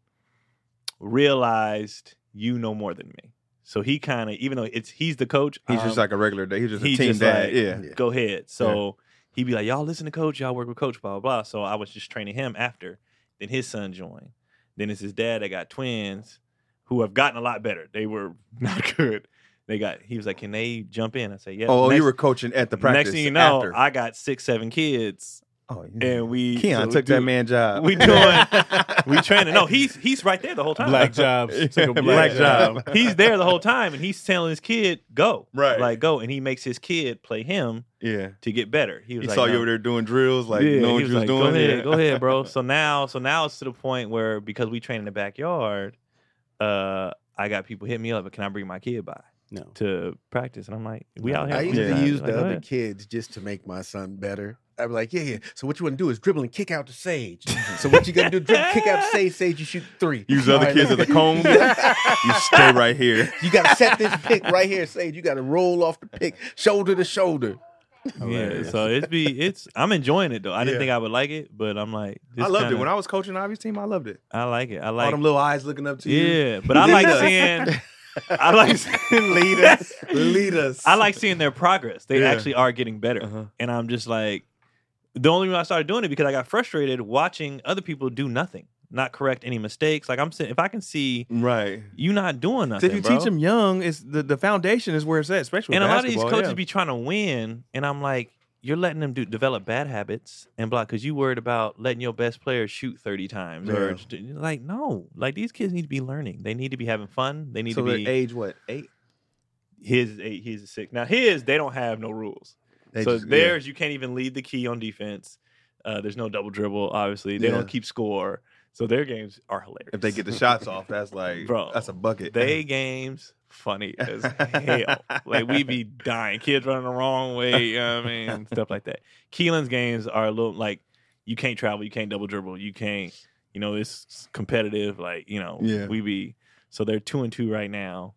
realized you know more than me. So he kind of, even though he's the coach, he's just like a regular day. He's just a he's team just dad. like, yeah. go ahead. So he'd be like, y'all listen to coach, y'all work with coach, blah, blah, blah. So I was just training him after. Then his son joined. Then it's his dad that got twins who have gotten a lot better. They were not good. He was like, can they jump in? I said, yeah. Oh, Next- you were coaching at the practice. Next thing you know, after. I got 6-7 kids. Oh, And we Keon so took that man job. We doing we training. No, he's right there the whole time. Black jobs. Took a black Yeah. job. He's there the whole time, and he's telling his kid go, Right. like go, and he makes his kid play him Yeah. to get better. He was He like, saw no. you over there doing drills, like Yeah, knowing he what you was like, doing. Go ahead, yeah. go ahead, bro. So now it's to the point where because we train in the backyard, I got people hit me up, but can I bring my kid by No. to practice? And I'm like, we out here. I on used the to side. use Like, the go other ahead. kids just to make my son better. I'd be like, yeah. So what you want to do is dribble and kick out to Sage. So what you gonna do? Dribble, kick out to Sage. Sage, you shoot 3. Use the other kids as a cone. You stay right here. You gotta set this pick right here, Sage. You gotta roll off the pick, shoulder to shoulder. Yeah, so I'm enjoying it though. I didn't think I would like it, but I'm like, I loved it when I was coaching Ivy's team. I loved it. I like it. I All like them little eyes looking up to you. yeah, but I like seeing. I like seeing leaders. Lead us. I like seeing their progress. They Yeah. actually are getting better, Uh-huh. and I'm just like, the only reason I started doing it because I got frustrated watching other people do nothing, not correct any mistakes. Like I'm saying, if I can see Right. you not doing So nothing, if you bro. teach them young, it's the foundation is where it's at, especially with And a lot of these basketball, coaches yeah. be trying to win, and I'm like, you're letting them develop bad habits and block because you worried about letting your best player shoot 30 times or like no, like these kids need to be learning. They need to be having fun. They need So to the be. age what 8? His is 8, his is 6. Now his, they don't have no rules. They So just- theirs, you can't even lead the key on defense. There's no double dribble, obviously. They Yeah. don't keep score. So their games are hilarious. If they get the shots off, that's like Bro, that's a bucket. They games funny as hell. Like we be dying. Kids running the wrong way, you know what I mean? Stuff like that. Keelan's games are a little like you can't travel, you can't double dribble, you can't, it's competitive. Like, Yeah. we be so they're 2-2 right now,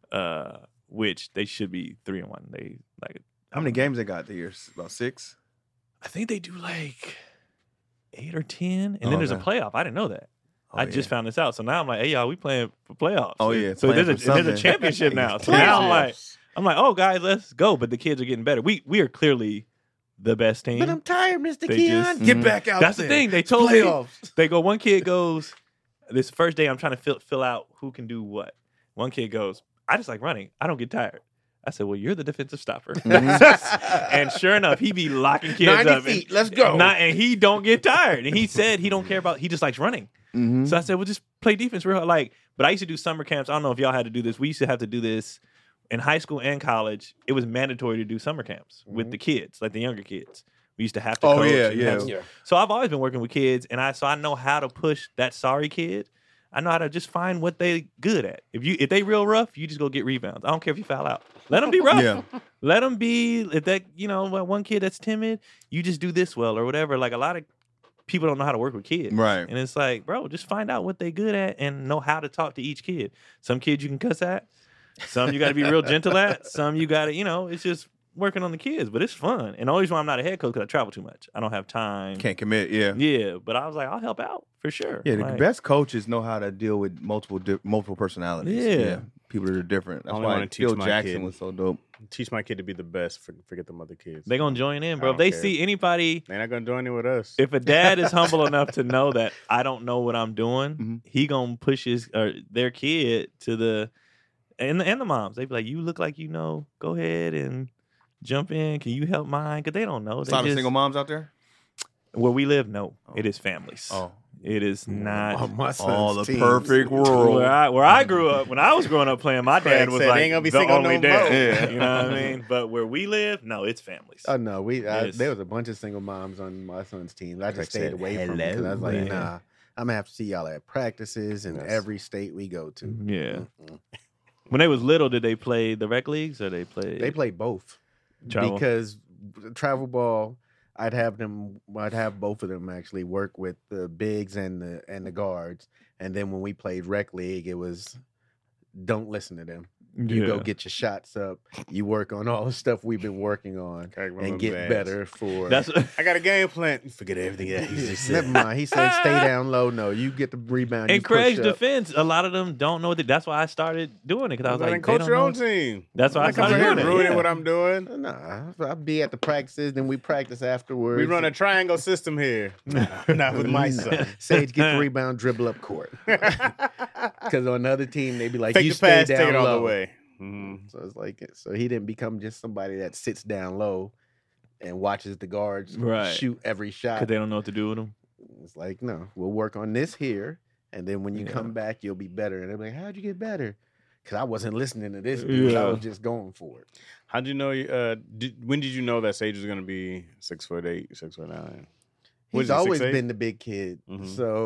which they should be 3-1. They like How many games they got the year? About 6? I think they do like 8 or 10, and then there's a Okay. playoff. I didn't know that. Oh, I just found this out. So now I'm like, hey y'all, we playing for playoffs. Oh, yeah, So playing there's for a something. championship now. So now I'm like, oh guys, let's go. But the kids are getting better. We are clearly the best team. But I'm tired, Mr. They Keon. just- Get back out That's there. the thing. They told me Playoffs. they go. One kid goes. This first day, I'm trying to fill out who can do what. One kid goes, I just like running. I don't get tired. I said, well, you're the defensive stopper. And sure enough, he be locking kids 90 up. feet, And, let's go. And he don't get tired. And he said he don't care about, he just likes running. Mm-hmm. So I said, well, just play defense real hard. Like, but I used to do summer camps. I don't know if y'all had to do this. We used to have to do this in high school and college. It was mandatory to do summer camps with the kids, like the younger kids. We used to have to Oh, coach. yeah, and yeah. have to- So I've always been working with kids, and I know how to push that sorry kid. I know how to just find what they good at. If they real rough, you just go get rebounds. I don't care if you foul out. Let them be rough. Yeah. Let them be. If that one kid that's timid, you just do this well or whatever. Like a lot of people don't know how to work with kids, Right. And it's like, bro, just find out what they good at and know how to talk to each kid. Some kids you can cuss at. Some you got to be real gentle at. Some you got to, it's just working on the kids, but it's fun. And the only reason why I'm not a head coach because I travel too much. I don't have time. Can't commit. Yeah. Yeah, but I was like, I'll help out for sure. Yeah, the Like, best coaches know how to deal with multiple personalities. Yeah. People that are different. That's only why wanna teach Phil my Jackson kid. was so dope. Teach my kid to be the best. Forget them other kids. They gonna join in, I bro. If don't they care. see anybody, They're not gonna join in with us. if a dad is humble enough to know that I don't know what I'm doing, Mhm. he gonna push their kid to the and the moms. They be like, "You look like you know. Go ahead and jump in. Can you help mine?" Because they don't know. A They lot of just- single moms out there. where we live, no, Oh. it is families. Oh, It is not. On my son's all the teams. perfect world. Where I grew up, when I was growing up playing, my Craig dad was said, like "Ain't gonna be the single only no dad." more. Yeah. You know what I mean? But where we live, no, it's families. Oh no, Yes. there was a bunch of single moms on my son's team. I Craig just stayed said, away from them because I was like, "Hello." nah, I'm gonna have to see y'all at practices in Yes. every state we go to. Yeah. Mm-mm. When they was little, did they play the rec leagues or they play? They play both Travel? because travel ball. I'd have both of them actually work with the bigs and the guards, and then when we played rec league, it was don't listen to them. You go get your shots up. You work on all the stuff we've been working on Craig, one of and them get dads. better for. That's I got a game plan. You forget everything that he just said. Never mind. He said, "Stay down low." No, you get the rebound. in you Craig's push up. defense. A lot of them don't know what. That's why I started doing it because I was Then like, they coach don't your know. own team. That's why I Don't come started here doing it. ruining Yeah. what I'm doing. Nah, I'll be at the practices, then we practice afterwards. We run a triangle system here. Not with my son. Sage get the rebound, dribble up court. Because on the other team, they be like, Fake "You the stay pass, down take it all low." the way. Mhm. So it's like, so he didn't become just somebody that sits down low and watches the guards Right. shoot every shot. Because they don't know what to do with them. It's like, no, we'll work on this here, and then when you Yeah. come back, you'll be better. And they're like, "How'd you get better?" Because I wasn't listening to this dude. I Yeah. was just going for it. How'd you know? When did you know that Sage was going to be 6'8", 6'9"? What is He's he, always 6'8"? been the big kid. Mhm.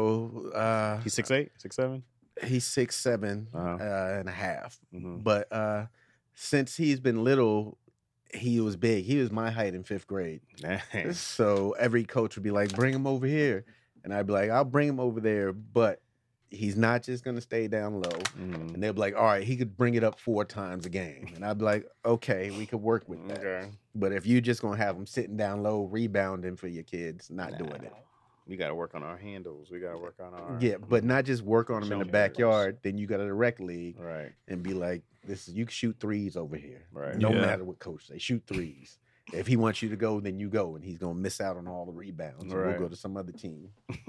So He's 6'8", 6'7"? he's 6'7" Uh-huh. and a half. Mhm. But since he's been little, he was big. He was my height in 5th grade. Dang. So every coach would be like, "Bring him over here," and I'd be like, "I'll bring him over there," but he's not just gonna stay down low. Mhm. And they'll be like, "All right, he could bring it up 4 times a game," and I'd be like, "Okay, we could work with that." Okay. But if you just gonna have him sitting down low, rebounding for your kids, not doing it. We got to work on our handles. We got to work on our Yeah, but not just work on them in the Jump backyard. Then you got to the rec league Right. and be like, "This is you can shoot threes over here. Right. No Yeah. matter what coach say, shoot threes. If he wants you to go, then you go, and he's gonna miss out on all the rebounds. And Right. we'll go to some other team."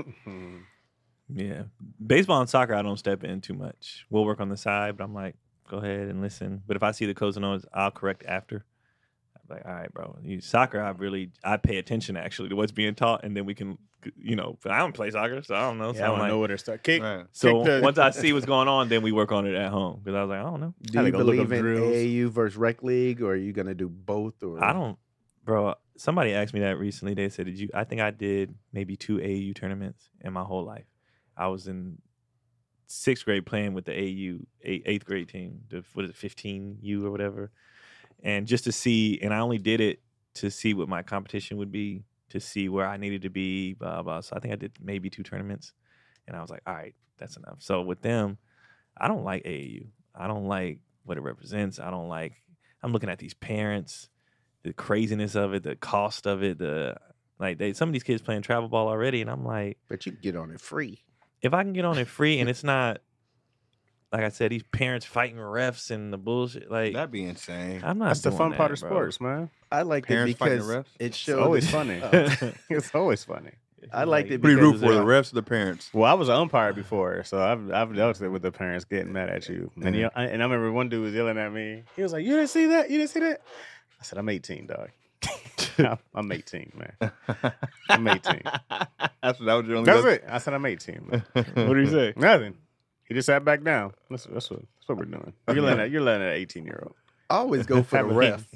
Yeah. Baseball and soccer, I don't step in too much. We'll work on the side, but I'm like, go ahead and listen. But if I see the coach knows, I'll correct after. I'm like, all right, bro. Soccer, I pay attention actually to what's being taught, and then we can, but I don't play soccer, so I don't know. So Yeah, I I'm don't like, know where to start. Kick. Right. so kick the- once I see what's going on, then we work on it at home. Because I was like, I don't know. Do How you they gonna look believe up in drills? AAU versus rec league, or are you gonna do both? Or I don't, bro. Somebody asked me that recently. They said, "Did you?" I think I did maybe 2 AAU tournaments in my whole life. I was in 6th grade playing with the AAU 8th grade team. What is it, 15U or whatever? And just to see, and I only did it to see what my competition would be, to see where I needed to be, blah blah. So I think I did maybe 2 tournaments, and I was like, all right, that's enough. So with them, I don't like AAU. I don't like what it represents. I'm looking at these parents, the craziness of it, the cost of it, some of these kids playing travel ball already, and I'm like, But you can get on it free. if I can get on it free and it's not, like I said, these parents fighting refs and the bullshit, like That'd be insane. I'm not. That's the doing fun part that, of bro. sports, man. I liked Parents it fighting because the refs? it It's showed. always funny. It's always funny. I liked it What do you because root for, the refs or the parents? Well, I was an umpire before, so I've dealt with it with the parents getting mad at you. And I remember one dude was yelling at me. He was like, "You didn't see that? You didn't see that?" I said, "I'm 18, dog. I'm 18, man. I'm 18. That was your only. That's it. I said I'm 18, man. What do you say? Nothing. He just sat back down. That's what we're doing. You're letting an 18-year-old. I always go for the ref.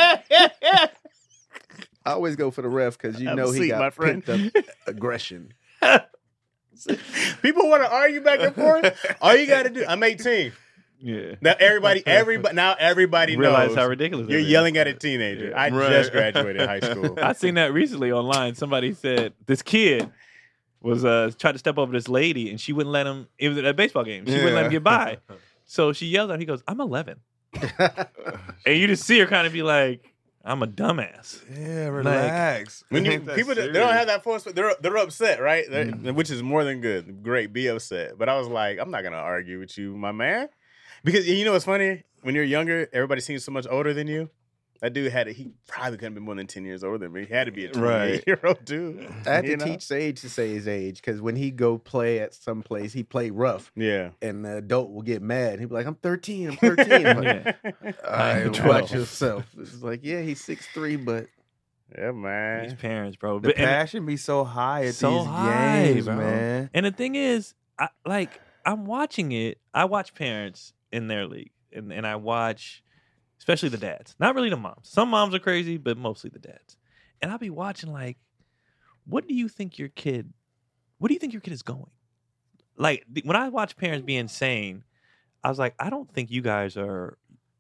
I always go for the ref because you Have a know he seat, my got friend. pent up aggression. People want to argue back and forth. All you got to do, I'm 18. Yeah. Now everybody Realize knows how ridiculous you're that is. yelling at a teenager. I Right. just graduated high school. I seen that recently online. Somebody said this kid was tried to step over this lady and she wouldn't let him. It was at a baseball game. She wouldn't let him get by. So she yelled at him. He goes, "I'm 11," and you just see her kind of be like, I'm a dumbass. Yeah, relax. When you Ain't that people they serious. don't have that force, they're upset, right? Which is more than good. Great, be upset. But I was like, I'm not gonna argue with you, my man, because you know what's funny? When you're younger, everybody seems so much older than you. That dude he probably couldn't be more than 10 years older than me. He had to be a 28-year-old dude. I had to you know? teach Sage to say his age because when he go play at some place, he play rough, Yeah. and the adult will get mad. He'll be like, "I'm 13. I'm 13." I'm like, all right, watch yourself. It's like, yeah, he's 6'3", but Yeah, These man. parents, bro. The But- and- passion be so high at so these high, games, bro. man. And the thing is, I'm watching it. I watch parents in their league, and I watch, especially the dads. Not really the moms. Some moms are crazy, but mostly the dads. And I'll be watching like, what do you think your kid is going? Like when I watch parents be insane, I was like, I don't think you guys are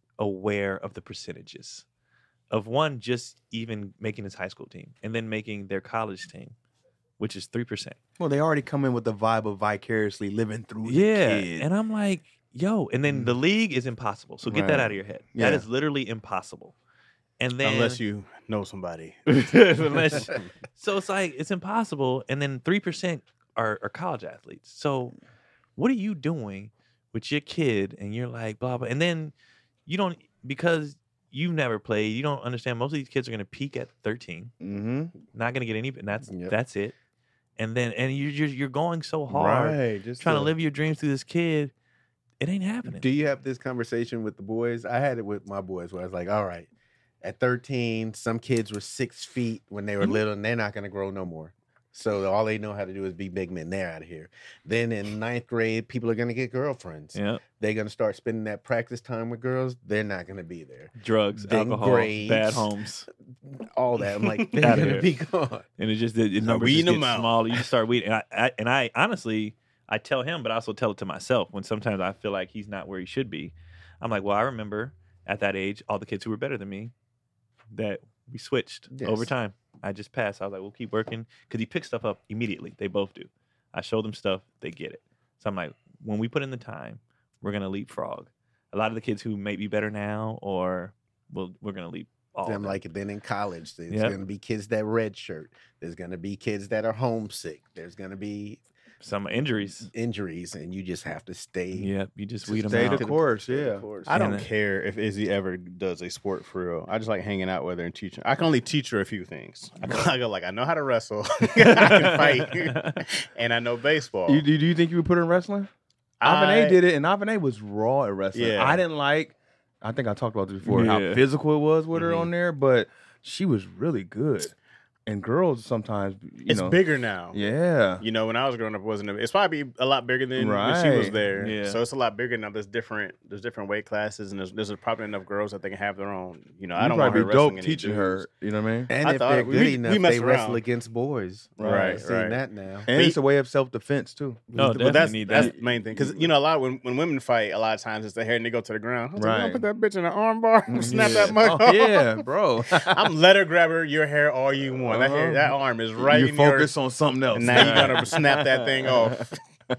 aware of the percentages of one just even making his high school team and then making their college team, which is 3%. Well, they already come in with the vibe of vicariously living through Yeah, the kid. and I'm like, yo, and then the league is impossible. So get that Right. out of your head. Yeah. That is literally impossible. And then Unless you know somebody. unless- so it's like it's impossible. And then 3% are college athletes. So what are you doing with your kid? And you're like, blah blah. And then you don't, because you've never played. You don't understand. Most of these kids are going to peak at 13. Mm-hmm. Not going to get any. And Yep. that's it. And then you're going so hard, Right. Just trying to live your dreams through this kid. It ain't happening. do you have this conversation with the boys? I had it with my boys where I was like, all right, at 13, some kids were 6 feet when they were little, and they're not going to grow no more. So all they know how to do is be big men. They're out of here. Then in 9th grade, people are going to get girlfriends. Yeah. They're going to start spending that practice time with girls. They're not going to be there. Drugs, Then alcohol, grades. bad homes, All that. I'm like, they're Outta going here. to be gone. and it just the numbers weeding just them get out. smaller. You just start weeding. And I honestly, I tell him, but I also tell it to myself when sometimes I feel like he's not where he should be. I'm like, well, I remember at that age, all the kids who were better than me, that we switched Yes. over time. I just passed. I was like, we'll keep working because he picks stuff up immediately. They both do. I show them stuff, they get it. So I'm like, when we put in the time, we're gonna leapfrog. A lot of the kids who may be better now, or we're gonna leap. All I'm of them. like, then in college, there's Yep. going to be kids that red shirt. There's going to be kids that are homesick. There's going to be some injuries. injuries, and you just have to stay. Yep, you just weed them Stay out. the course, stay the yeah. course. I don't And, care if Izzy ever does a sport for real. I just like hanging out with her and teaching. I can only teach her a few things. I go like, I know how to wrestle, I can fight, and I know baseball. Do you think you would put her in wrestling? Ivan A did it, and Ivan A was raw at wrestling. Yeah. I didn't like. I think I talked about this before. Yeah. How physical it was with her on there, but she was really good. And girls sometimes, It's bigger now. Yeah. You know, when I was growing up, it's probably a lot bigger than when she was Right. there. Yeah. So it's a lot bigger now. There's different weight classes, and there's probably enough girls that they can have their own. You know, I You'd don't want probably her be dope wrestling any teaching dudes. her. You know what I mean? And I if thought they're we- good we enough, mess they wrestle around. against boys. Right, I've seen right. that now. And it's a way of self defense too. No, But that's definitely need that. the main thing, because you know a lot when women fight, a lot of times it's the hair and they go to the ground. I was like, Right. "I'll put that bitch in an arm bar, snap Yeah. that mug Oh, off." yeah, bro. I'm let her grab her your hair all you want. That hair, Uh-huh. that arm is right you in focus on something else. and now you gotta snap that thing off.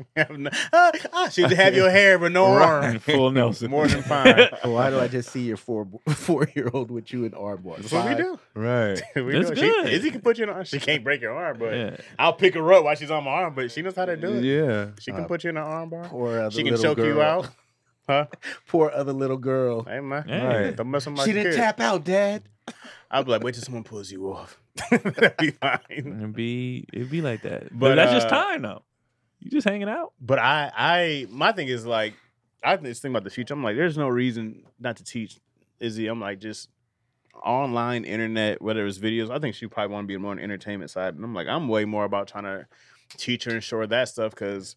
Should have your hair but no arm. Full Nelson. More than fine. Why do I just see your 4-year-old with you in arm bars? That's what we do. Right. We That's do. good. Izzy can put you in an arm. She can't break your arm, but Yeah. I'll pick her up while she's on my arm. But she knows how to do it. Yeah. She can put you in an arm bar. Poor other She can little choke you girl. out. Huh? Poor other little girl. Hey man, Hey. don't mess with my She didn't kid. tap out, Dad. I'll be like, wait till someone pulls you off. That'd be fine. It'd be like that. But But, that's just uh, time though. You just hanging out. But my thing is like, I just think about the future. I'm like, there's no reason not to teach Izzy. I'm like, just online, internet, whether it's videos. I think she probably want to be more on the entertainment side. And I'm like, I'm way more about trying to teach her and show her that stuff because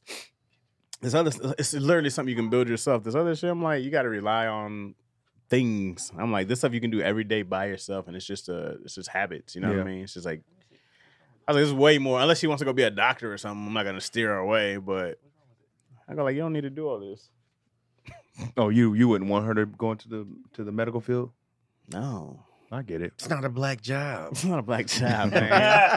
it's literally something you can build yourself. This other shit, I'm like, you got to rely on things. I'm like, this stuff you can do every day by yourself, and it's just habits. You know what Yeah. I mean? It's just like, I was like, this is way more. Unless she wants to go be a doctor or something, I'm not gonna steer her away. But I go like, you don't need to do all this. Oh, you wouldn't want her to go into the medical field? No, I get it. It's not a black job. it's not a black job, man.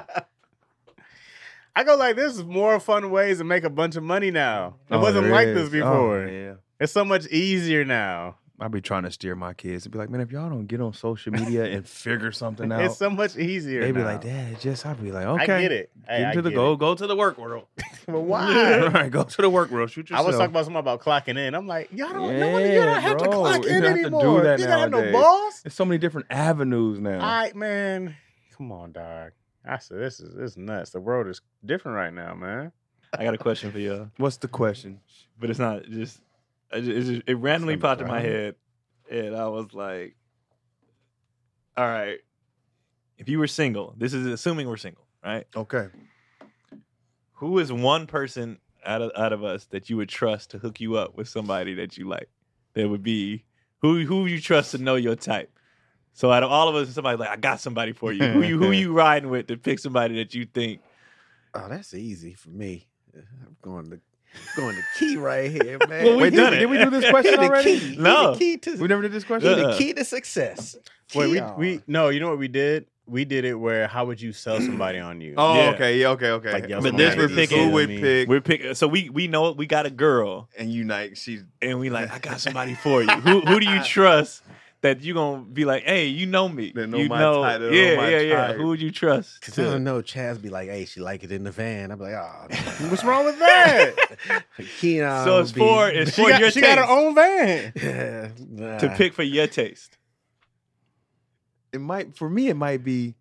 I go like, there's more fun ways to make a bunch of money now. It wasn't there like is. this before. Oh, yeah. It's so much easier now. I be trying to steer my kids and be like, man, if y'all don't get on social media and figure something out, It's so much easier. they be now. like, Dad, just I'd be like, okay, I get it. Hey, Get I into the get go, it. go to the work world. But why? Right, go to the work world. Shoot I yourself. was talking about something about clocking in. I'm like, y'all don't. Yeah, you don't have to bro. clock You in don't have to do anymore. that You gotta have no nowadays. boss. There's so many different avenues now. All right, man. Come on, dog. I said this is nuts. The world is different right now, man. I got a question for y'all, What's the question? but it's not just. It randomly Send it popped in my around. head, and I was like, "All right, if you were single, this is assuming we're single, right? Okay. Who is one person out of us that you would trust to hook you up with somebody that you like? That would be who you trust to know your type. So out of all of us, somebody like I got somebody for you. Who you riding with to pick somebody that you think? Oh, that's easy for me. I'm going to key right here, man. Well, we Wait, done did it. we do this question the already? key. No. The key to We never did this question? Uh-uh. the key to success. Wait, Key we no. You know what we did? We did it where how would you sell somebody on you? Oh, Yeah. okay. Yeah, okay. Like, yo, But this we're somebody picking- Who sold would me. pick We're picking. So we know we got a girl, and unite. She's and we like I got somebody for you. Who do you trust that you gonna be like? Hey, you know me. That know you my know, type, that know yeah, my yeah. type. Who would you trust? Because I don't know, Chaz be like, hey, she like it in the van. I'm like, oh, What's wrong with that? Keon. So it's for your she got taste her own van. to pick for your taste. it might for me. It might be.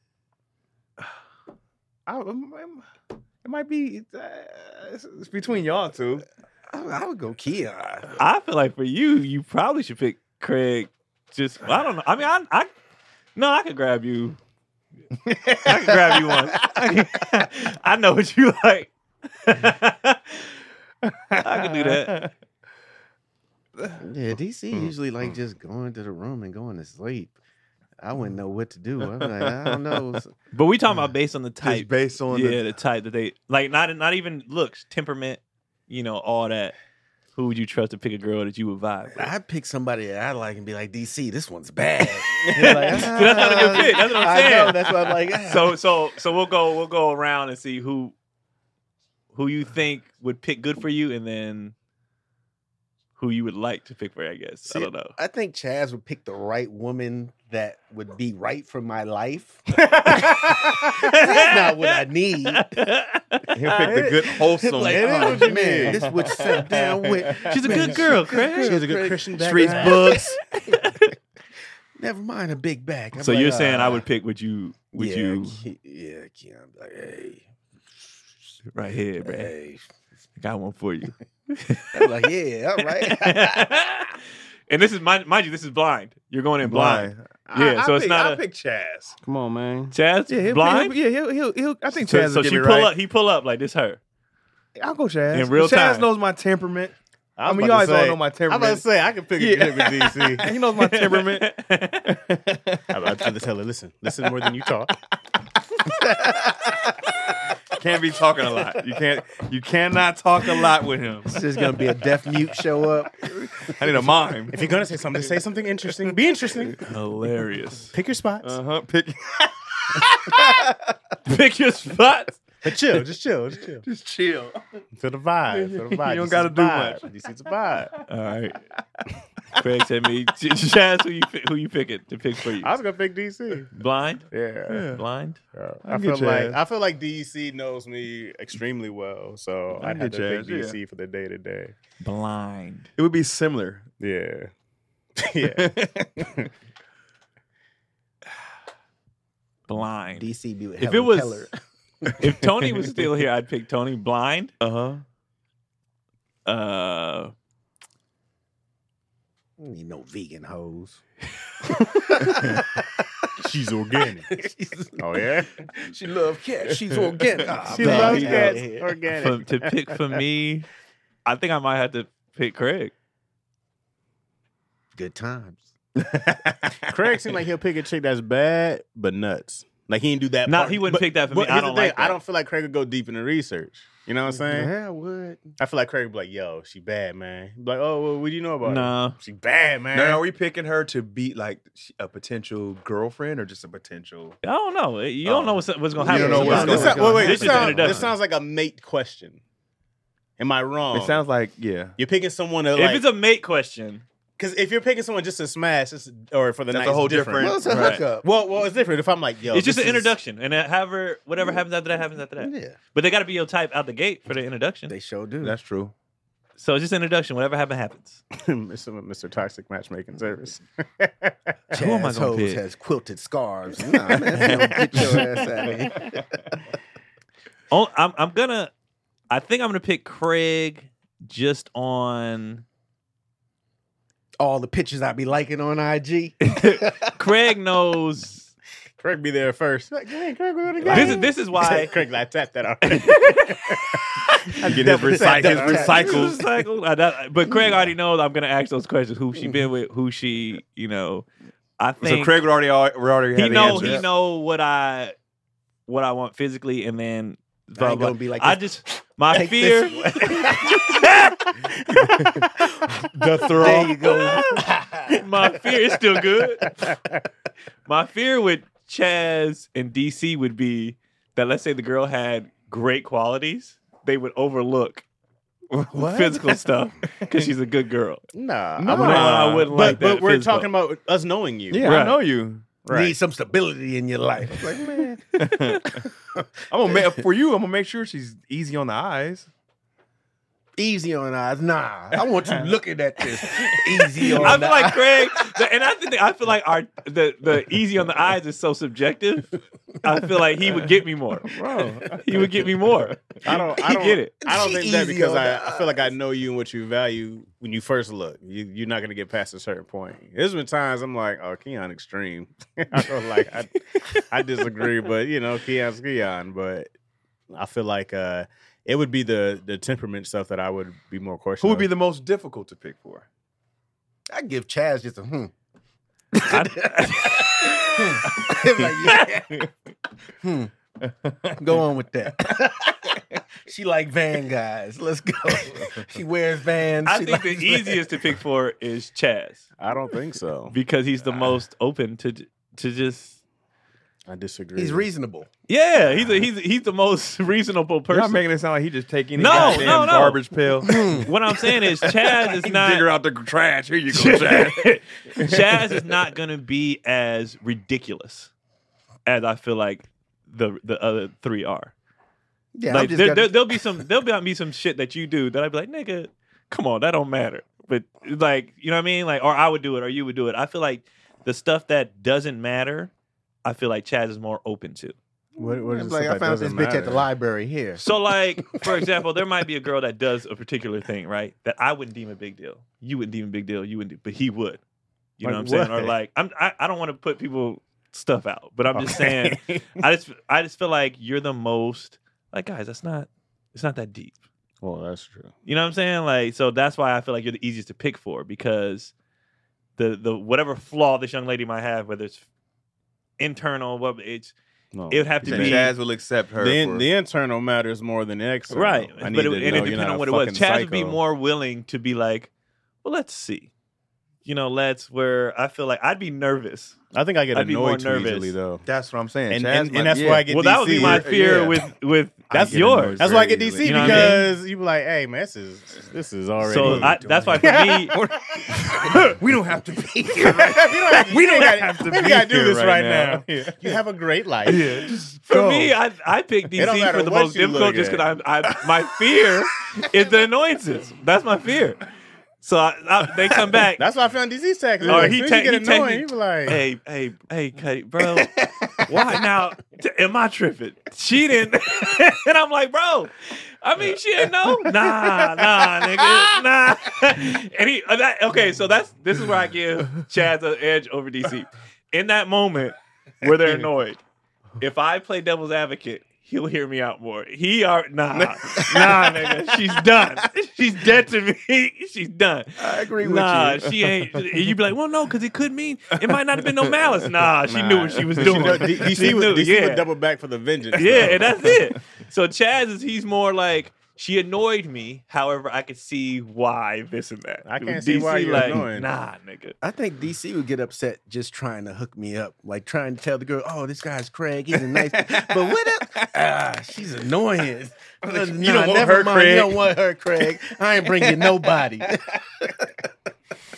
It might be. It's between y'all two. I would go Keon. I feel like for you probably should pick Craig. Just I don't know. I mean, I could grab you. I could grab you one. I know what you like. I could do that. Yeah, DC usually like just going to the room and going to sleep. I wouldn't know what to do. I'm like, I don't know. But we talking about based on the type. Just based on the type that they like. Not even looks, temperament. You know, all that. Who would you trust to pick a girl that you would vibe with? I'd pick somebody that I like and be like, DC, this one's bad. That's not a good fit. That's what I'm saying. I know, that's what I'm like. ah. So we'll go around and see who you think would pick good for you, and then who you would like to pick for. I guess See, I don't know. I think Chaz would pick the right woman that would be right for my life. That's not what I need. He'll pick the good wholesome. Like, It is oh, what you man, need. this would sit down with. She's a good girl, Craig. She has a good Christian Streets background. books. Never mind a big back. I'm So like, you're saying I ah. would pick what you yeah, you yeah, Keon. Like, hey, right here, man. hey. I got one for you. I'm like, yeah, all right. And this is mind you, this is blind. You're going in blind. Yeah, so it's not I a pick Chaz. Come on, man. Chaz Yeah, blind. he'll I think So, Chaz so will get she me pull right. up. He pull up like this. Her. I'll go Chaz. In real Chaz time. knows my temperament. I was mean, about you to guys all say- know my I'm temperament. about to say I can pick a Yeah. good with DC. He knows my temperament. I'm about to tell her, listen more than you talk. Can't be talking a lot. You cannot talk a lot with him. It's just gonna be a deaf mute show up. I need a mime. If you're gonna say something interesting. Be interesting. Hilarious. Pick your spots. Pick. Pick your spots. But chill, just chill. Just chill. Feel the vibe. You don't This gotta is do vibe. much. This is a vibe. All right. Craig said me. Chaz, who you picking to pick for you? I was gonna pick DC. Blind. Yeah. Blind. I get feel like DC knows me extremely well, so I'd have get to pick Chaz, DC for the day to day. Blind. It would be similar. Yeah. Yeah. Blind. DC be with If Helen it was- Keller. If Tony was still here, I'd pick Tony. Blind. Uh-huh. Need no vegan hoes. She's organic. Oh yeah. She love cats. She's organic. Ah, She man, loves get cats. out of here. Organic. To pick for me, I think I might have to pick Craig. Good times. Craig seemed like he'll pick a chick that's bad but nuts. Like he didn't do that. Nah, part. he wouldn't pick that for me. But I here's don't the thing, like that. I don't feel like Craig would go deep in the research. You know what I'm saying? Yeah, I would. I feel like Craig would be like, "Yo, she bad, man." He'd be like, "Oh, well, what do you know about her?" No. She bad, man. Now, are we picking her to be like a potential girlfriend or just a potential? I don't know. You don't know what's going to You happen. don't know what's This going sound- wait, This this, is sound- introduction. this sounds like a mate question. Am I wrong? It sounds like, yeah. You're picking someone that If like it's a mate question, Because if you're picking someone just to smash, or for the night, a whole different. Well, it's a Right. hookup. Well, it's different. If I'm like, yo, It's just this an is- introduction, and whatever happens after that happens after that. Yeah, But they got to be your type out the gate for the introduction. they sure do. That's true. So it's just introduction. Whatever happens. Mr. Toxic Matchmaking Service. Who am I Chaz gonna Hose pick? has quilted scarves. Nah, man, get your ass out of here. Oh, I think I'm gonna pick Craig just on. All the pictures I be liking on IG. Craig knows. Craig be there first. Like, hey, Craig, we're gonna go. This is why. Craig, I tapped that out. Get his recycles. Recycled. But Craig already knows I'm gonna ask those questions. Who she been with? Who she? I think So Craig would already have he the know answer. he know what I want physically, and then I ain't gonna be like I this. just my Take fear. this. The throw. There you go. My fear is still good. My fear with Chaz and DC would be that, let's say the girl had great qualities, they would overlook physical stuff because she's a good girl. Nah, I wouldn't like that. But we're physical. talking about us knowing you. Yeah, Right. I know you. Need some stability in your life. I'm like, man, I'm gonna make sure she's easy on the eyes. easy on eyes. Nah, I want you looking at this. Easy on I the feel like eyes. Craig, and I feel like the easy on the eyes is so subjective. I feel like he would get me more. Bro, He would get me more. I don't get it. I don't think that Easy because on I the feel like I know you and what you value when you first look. You're not gonna get past a certain point. There's been times I'm like, oh, Keon extreme. I go like I disagree, but Keon's Keon. But I feel like it would be the temperament stuff that I would be more cautious. Who would be of. the most difficult to pick for? I give Chaz just a Go on with that. She like Van guys. Let's go. She wears Vans. I She think the likes easiest to pick for is Chaz I don't think so. because he's the most open to just. I disagree. He's reasonable. Yeah, he's the most reasonable You're person. not making it sound like he just taking any No, goddamn no. garbage pill. What I'm saying is Chaz is not. Figure out the trash. Here you go, Chaz. Chaz is not going to be as ridiculous as I feel like the other three are. Yeah, Like I'm just there'll be some shit that you do that I'd be like, nigga, come on, that don't matter. But like, you know what I mean? Like, or I would do it, or you would do it. I feel like the stuff that doesn't matter, I feel like Chaz is more open to. What is like I found this bitch at the library here. So, like, for example, there might be a girl that does a particular thing, right? That I wouldn't deem a big deal. You wouldn't deem a big deal. You wouldn't, but he would. You know what I'm saying? Or like, I don't want to put people stuff out, but I'm just saying, I just feel like you're the most like, guys. It's not that deep. Well, that's true. You know what I'm saying? Like, so that's why I feel like you're the easiest to pick for because the whatever flaw this young lady might have, whether it's internal, whatever it would have to be. Chaz will accept her. The internal matters more than the external. Right. I need But to it know depends you're not on a what it was. fucking Chaz would be psycho. more willing to be like, well, let's see. Where I feel like I'd be nervous. I think I get I'd be more annoyed too nervous. easily though. That's what I'm saying. And, Chaz and, might- and that's yeah. why I get Well, DC. that would be my fear yeah. with That's that's yours. That's why I get DC You know what I mean? because you be like, hey man, this is already. So that's why for me, We don't have to be here. we don't have to do here this right right now. now. You have a great life. for me, I pick It don't DC matter for the what most you difficult look just at. because my fear is the annoyances. That's my fear. So they come back. That's why I found DC's text. Or Like, he soon as take- you he get take annoying. me- You be like, hey, Cuddy, bro. Why now? Am I tripping? She didn't, and I'm like, bro. I mean, she didn't know. Nah, nigga, nah. And he, okay. So this is where I give Chaz an edge over DC. In that moment where they're annoyed, if I play devil's advocate, he'll hear me out more. Nah, nigga, she's done. She's dead to me. She's done. I agree with Nah, you. she ain't. You'd be like, well, no, because it could mean it might not have been no malice. Nah, she knew what she was doing. DC She knew, would double back for the vengeance. yeah, though. and that's it. So Chaz he's more like, she annoyed me. However, I could see why this and that. I can't With see why you're like, annoying. Nah, nigga. I think DC would get upset just trying to hook me up, like trying to tell the girl, "Oh, this guy's Craig. He's a nice." But what? She's annoying. You don't want her, mind. Craig. You don't want her, Craig. I ain't bringing nobody.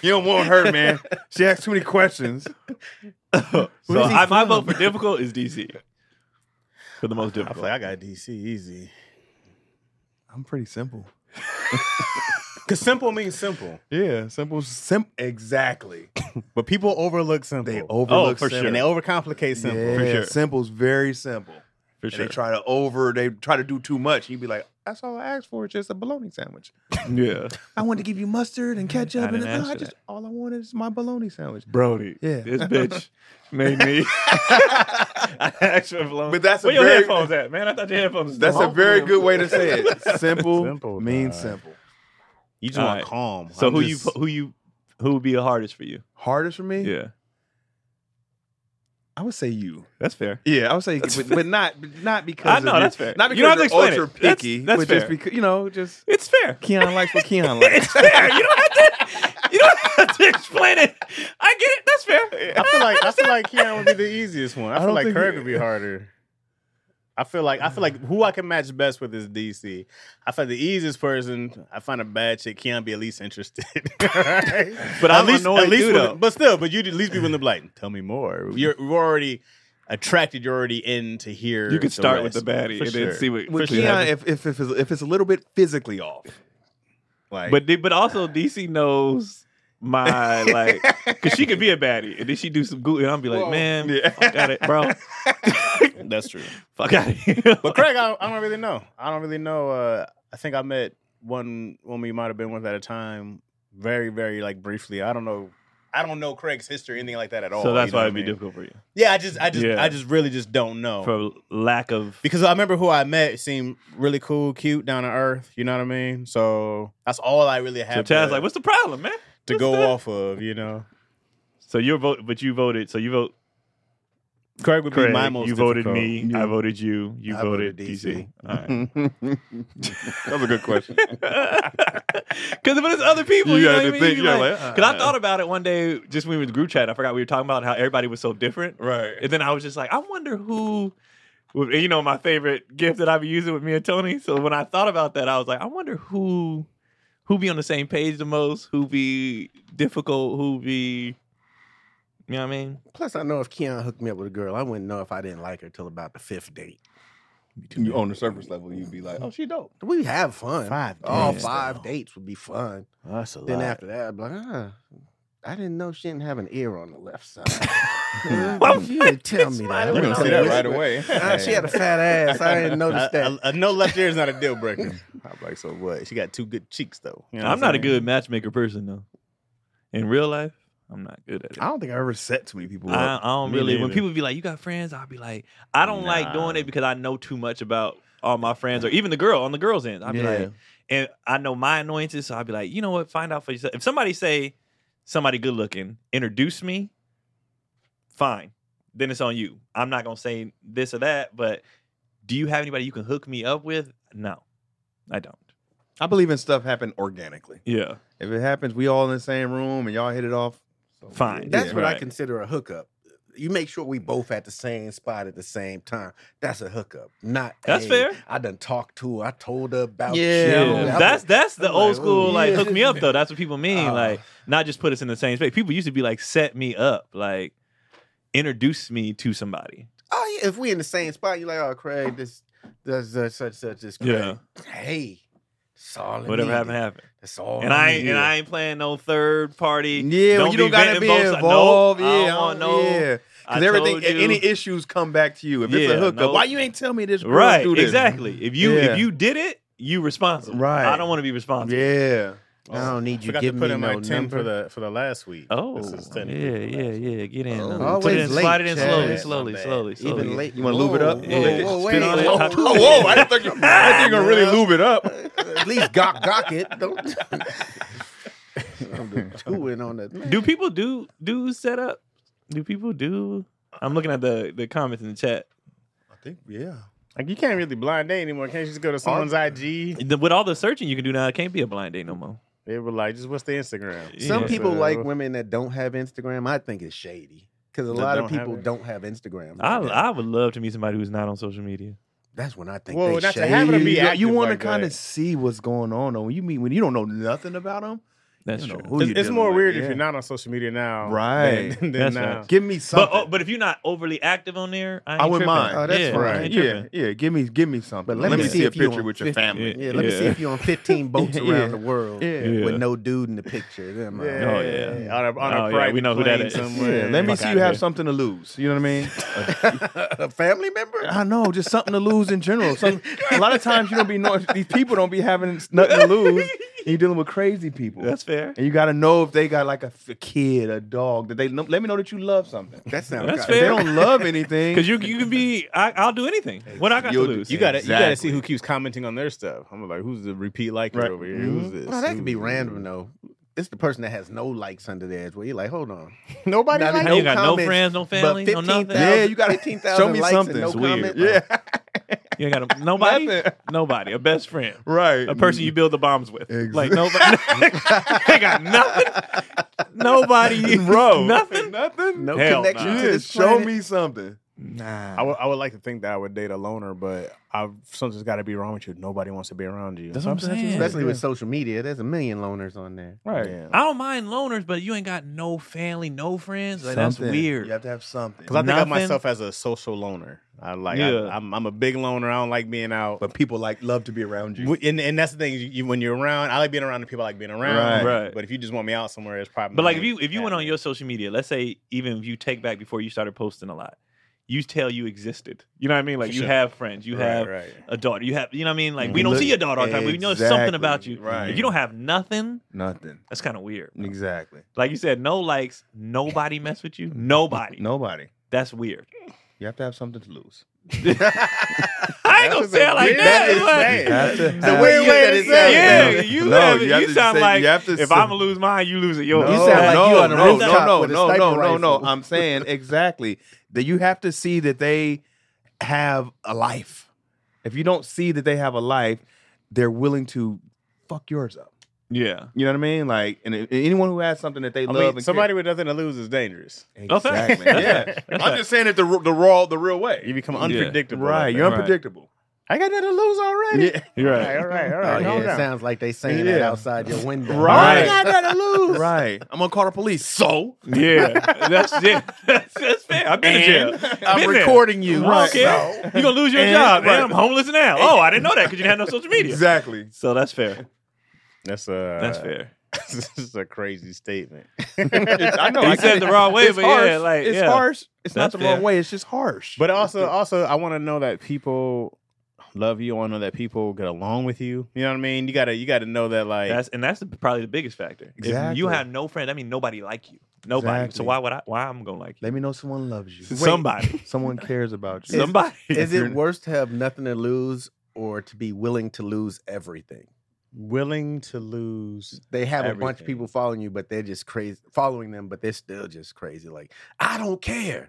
You don't want her, man. She asks too many questions. So my vote for difficult is DC. For the most I difficult. feel like I got DC easy. I'm pretty simple. Because simple means simple. Yeah, simple. Exactly. But people overlook simple. They overlook for simple. sure. And they overcomplicate simple. Yeah, For sure. Simple's very simple. For And sure. they try to do too much. You'd be like, that's all I asked for, just a bologna sandwich. Yeah. I wanted to give you mustard and ketchup, I didn't and ask for that. all I wanted is my bologna sandwich. Brody. Yeah. This bitch made me. I actually blown. But that's a Where your very- headphones at, man? I thought your headphones was That's a still very on. good way to say it. Simple, Simple, means dog. simple. You just All want right. calm. So I'm who would be the hardest for you? Hardest for me? Yeah. I would say you. That's fair. Yeah, I would say, but not because I know, of that's your- fair. Not because You don't have you're to explain ultra it. That's- picky, that's but just fair. because just It's fair. Keon likes what Keon likes. It's fair. You don't have to explain it. I get it. That's fair. I feel like Keon would be the easiest one. I feel don't like think Craig he- would be harder. I feel like who I can match best with is DC. I feel like the easiest person, I find a bad chick, Keon be at least interested. Right? But I'm annoyed too, though. But you'd at least be willing to be like, tell me more. You're already attracted, you're already in to hear. You could the start with the rest. baddie For and sure. then see what. With see what Keon, happens. if it's a little bit physically off, like But also DC knows my like because she could be a baddie and then she do some good and I'll be like, man, fuck at it, bro. That's true. Fuck out of here. But Craig, I don't really know. I think I met one woman you might have been with at a time, very, very like briefly. I don't know Craig's history, anything like that at all. So that's you know why what it'd be I mean? difficult for you Yeah, Yeah. I just really just don't know. for lack of. Because I remember who I met seemed really cool, cute, down to earth. You know what I mean? So that's all I really So have Chad's like, what's the problem, man? to What's go that? off of, you know? So you voted. So you vote. Craig would Craig, be my most you voted difficult. me. I voted you. You I voted voted DC. DC. All right. that was a good question. Because if it's other people, you know what I mean? Because I thought about it one day, just when we were in the group chat. I forgot we were talking about how everybody was so different. Right. And then I was just like, I wonder who. And you know, my favorite gift that I be using with me and Tony. So when I thought about that, I was like, I wonder who be on the same page the most, who be difficult, who be. You know what I mean? Plus, I know if Keon hooked me up with a girl, I wouldn't know if I didn't like her till about the 5th date. You on the surface level, you'd be like, oh, she dope. We have fun. 5 All dates, 5 though. dates would be fun. That's a Then lot. after that, I'd be like, I didn't know she didn't have an ear on the left side. Well, you didn't tell me that. You're gonna see that right away. She had a fat ass. I didn't notice that. A no left ear is not a deal breaker. I'm like, so what? She got 2 good cheeks, though. You know what I'm not a saying? good matchmaker person, though. In real life, I'm not good at it. I don't think I ever set too many people I up. don't Me really. When neither. people be like, "You got friends?" I'll be like, "I don't like doing it because I know too much about all my friends, or even the girl on the girls' end." I'll be like, and I know my annoyances, so I'll be like, you know what? Find out for yourself. If somebody say somebody good looking, introduce me. Fine, then it's on you. I'm not gonna say this or that, but do you have anybody you can hook me up with? No, I don't. I believe in stuff happen organically. Yeah, If it happens, we all in the same room and y'all hit it off. So Fine. That's Yeah. what I Right. consider a hookup. You make sure we both at the same spot at the same time. That's a hookup. Not That's hey, fair. I done talked to her. I told her about Yeah. you. Yeah, I'm that's the I'm old like, school ooh, like yeah. hook me up though. That's what people mean. Oh. Like not just put us in the same space. People used to be like set me up, like introduce me to somebody. Oh yeah, if we in the same spot, you're like, oh Craig, this such this Craig. Yeah. Hey, that's all it Whatever needed. happened. That's all. And I needed. ain't playing no third party. Yeah, when you don't gotta venting be both sides. involved. Nope, Yeah, I don't want no. yeah. I Because everything, told you. any issues come back to you. If it's Yeah, a hookup, no. why you ain't tell me this? Girl Right, do this? exactly. If you Yeah. if you did it, you responsible. Right. I don't want to be responsible. Yeah. I don't need you Forgot to giving put me in no my 10 number. for the last week. Oh, This is 10 yeah. Get in. Oh. Put Always it in, late, slide it in Chad. slowly. Even late. You wanna lube it up? Whoa, Yeah. whoa, Spit on it. whoa, Oh, whoa! I didn't think you were gonna really lube it up. At least gawk it. Don't. I'm chewing on that. Man. Do people do set up? Do people do? I'm looking at the comments in the chat. I think, yeah. Like, you can't really blind date anymore. Can't you just go to someone's IG? With all the searching you can do now, it can't be a blind date no more. They were like, just what's the Instagram? Some Yeah. people So- like women that don't have Instagram. I think it's shady because a That lot of don't have people it? don't have Instagram. I would love to meet somebody who's not on social media. That's when I think Well, they not to shady. have it to be You active want to like kind that. of see what's going on though. When you don't know nothing about them, That's You know, true. who you It's dealing more with, weird yeah. if you're not on social media now. Right. Than That's now. right. Give me something. But if you're not overly active on there, I ain't I wouldn't tripping. mind. Oh, that's yeah, fine. I ain't yeah, tripping. yeah. Give me something. But let me see a if you picture on with your 50 family. Yeah, let me see if you're on 15 boats Yeah. around the world Yeah. with no dude in the picture. Then, Yeah. Oh, yeah. On a Oh, yeah, private we know who that plane is. somewhere. Yeah, let me Fuck see outta you have here. something to lose. You know what I mean? a family member? I know, just something to lose in general. A lot of times you don't be knowing these people don't be having nothing to lose. And you're dealing with crazy people. That's fair. And you got to know if they got like a kid, a dog. That they let me know that you love something. That sounds That's If they fair. don't love anything, Because you can be, I'll do anything. What I got to You'll- lose? You gotta Exactly. see who keeps commenting on their stuff. I'm like, who's the repeat liker Right. over here? Who's this? Well, that could be Who's- random though. It's the person that has no likes under theirs. Where you're like, hold on, Nobody Not like even How you got no comments, friends, no but family, no nothing? 15,000 Yeah, you gotta 15,000 show me likes something. And no It's weird. comment. yeah, You ain't got nobody? Nothing. Nobody. A best friend. right. A person you build the bombs with. Like Exactly. nobody. They got nothing. Nobody. bro, Nothing. nothing. No Hell connection nah. to Yeah, this show planet. me something. Nah. I would like to think that I would date a loner, but something's got to be wrong with you. Nobody wants to be around you. That's what I'm saying. Especially with social media, there's a million loners on there. Right. Yeah. I don't mind loners, but you ain't got no family, no friends. Like, that's Something. weird. You have to have something. Because I think of Nothing. myself as a social loner. Yeah. I'm a big loner. I don't like being out. But people love to be around you. And that's the thing. When you're around, I like being around the people I like being around. Right. But if you just want me out somewhere, it's probably. But like if you went on your social media, let's say even if you take back before you started posting a lot, you tell you existed. You know what I mean? Like For you sure. have friends, you have right. a daughter, you have, you know what I mean? Like we You don't look- see your daughter all the time, but we know something about you. Right. If you don't have nothing, Nothing. that's kind of weird. bro. Exactly. Like you said, no likes, nobody mess with you, nobody. Nobody. That's weird. You have to have something to lose. I ain't gonna That say it like weird- that. that is but- sad. You have to The have- way you said it sounded Yeah, good. you, No, have, you you, have to sound say- like you have to if say- I'm gonna lose mine, you lose it yours. You sound like you on a rooftop no, with a no, sniper no, rifle. I'm saying exactly that you have to see that they have a life. If you don't see that they have a life, they're willing to fuck yours up. Yeah. You know what I mean? Like, and anyone who has something that they I love, mean, and somebody with nothing to lose is dangerous. care. Oh, thanks. exactly. Yeah, That's I'm right. just saying it the real way. You become unpredictable. Right, like you're that. unpredictable. I got nothing to lose already. Yeah. You're right. All right. Oh, Calm yeah, it down. sounds like they saying that Yeah. outside your window. Right. I got nothing to lose. Right. I'm gonna call the police. So Yeah, that's fair. I've been in jail. I'm Been there. recording you. I don't care. You're gonna lose your And- job. right. Man, I'm homeless now. Oh, I didn't know that because you didn't have no social media. Exactly. So that's fair. That's That's fair. This is a crazy statement. I know. He I said get it the it. wrong way, It's but harsh. yeah, like it's yeah. harsh. It's not That's the wrong fair. way. It's just harsh. But also, I want to know that people love you. I want to know that people get along with you. You know what I mean? You gotta know that like That's probably the biggest factor. If Exactly. you have no friends, that means nobody like you. Nobody. So Exactly. why I'm gonna like you? let me know someone loves you. Somebody. Someone cares about you. Somebody. Is you're- it worse to have nothing to lose or to be willing to lose everything? willing to lose. They have a bunch of everything. people following you, but they're just crazy following them, but they're still just crazy. Like, I don't care.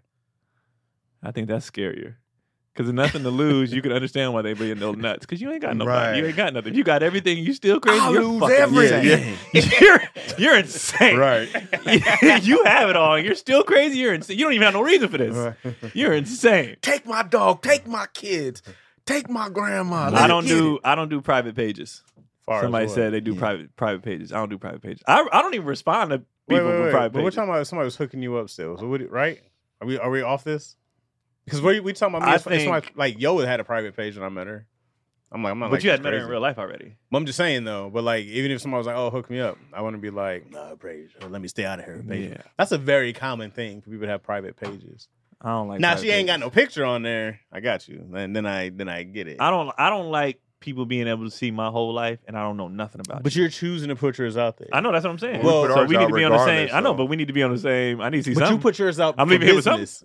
I think that's scarier. Because there's nothing to lose. You can understand why they be a little nuts. Because you ain't got nobody. Right. You ain't got nothing. If you got everything, you still crazy. I'll you're lose fucking everything. insane. You're insane. Right. You have it all. And you're still crazy. You're insane. You don't even have no reason for this. You're insane. Take my dog, take my kids, take my grandma. I don't do private pages. Far as Somebody what? said they do private pages. I don't do private pages. I don't even respond to Wait, people with private But we're pages. talking about somebody was hooking you up still. So right? Are we off this? Because we talking about me. I It's somebody, think- like Yo had a private page when I met her. I'm not. But like, you that's had met her in crazy. real life already. But I'm just saying though. But like, even if somebody was like, "Oh, hook me up," I want to be like, "No, praise. Let me stay out of her." Page. Yeah. That's a very common thing for people to have private pages. I don't like. Now private she ain't got pages. no picture on there. I got you. And then I get it. I don't like people being able to see my whole life, and I don't know nothing about. But you. you're choosing to put yours out there. I know that's what I'm saying. Well, we put so ours we need out to be on the same. regardless, I know, so. but we need to be on the same. I need to see But something. you put yours out. I'm for leaving here with business.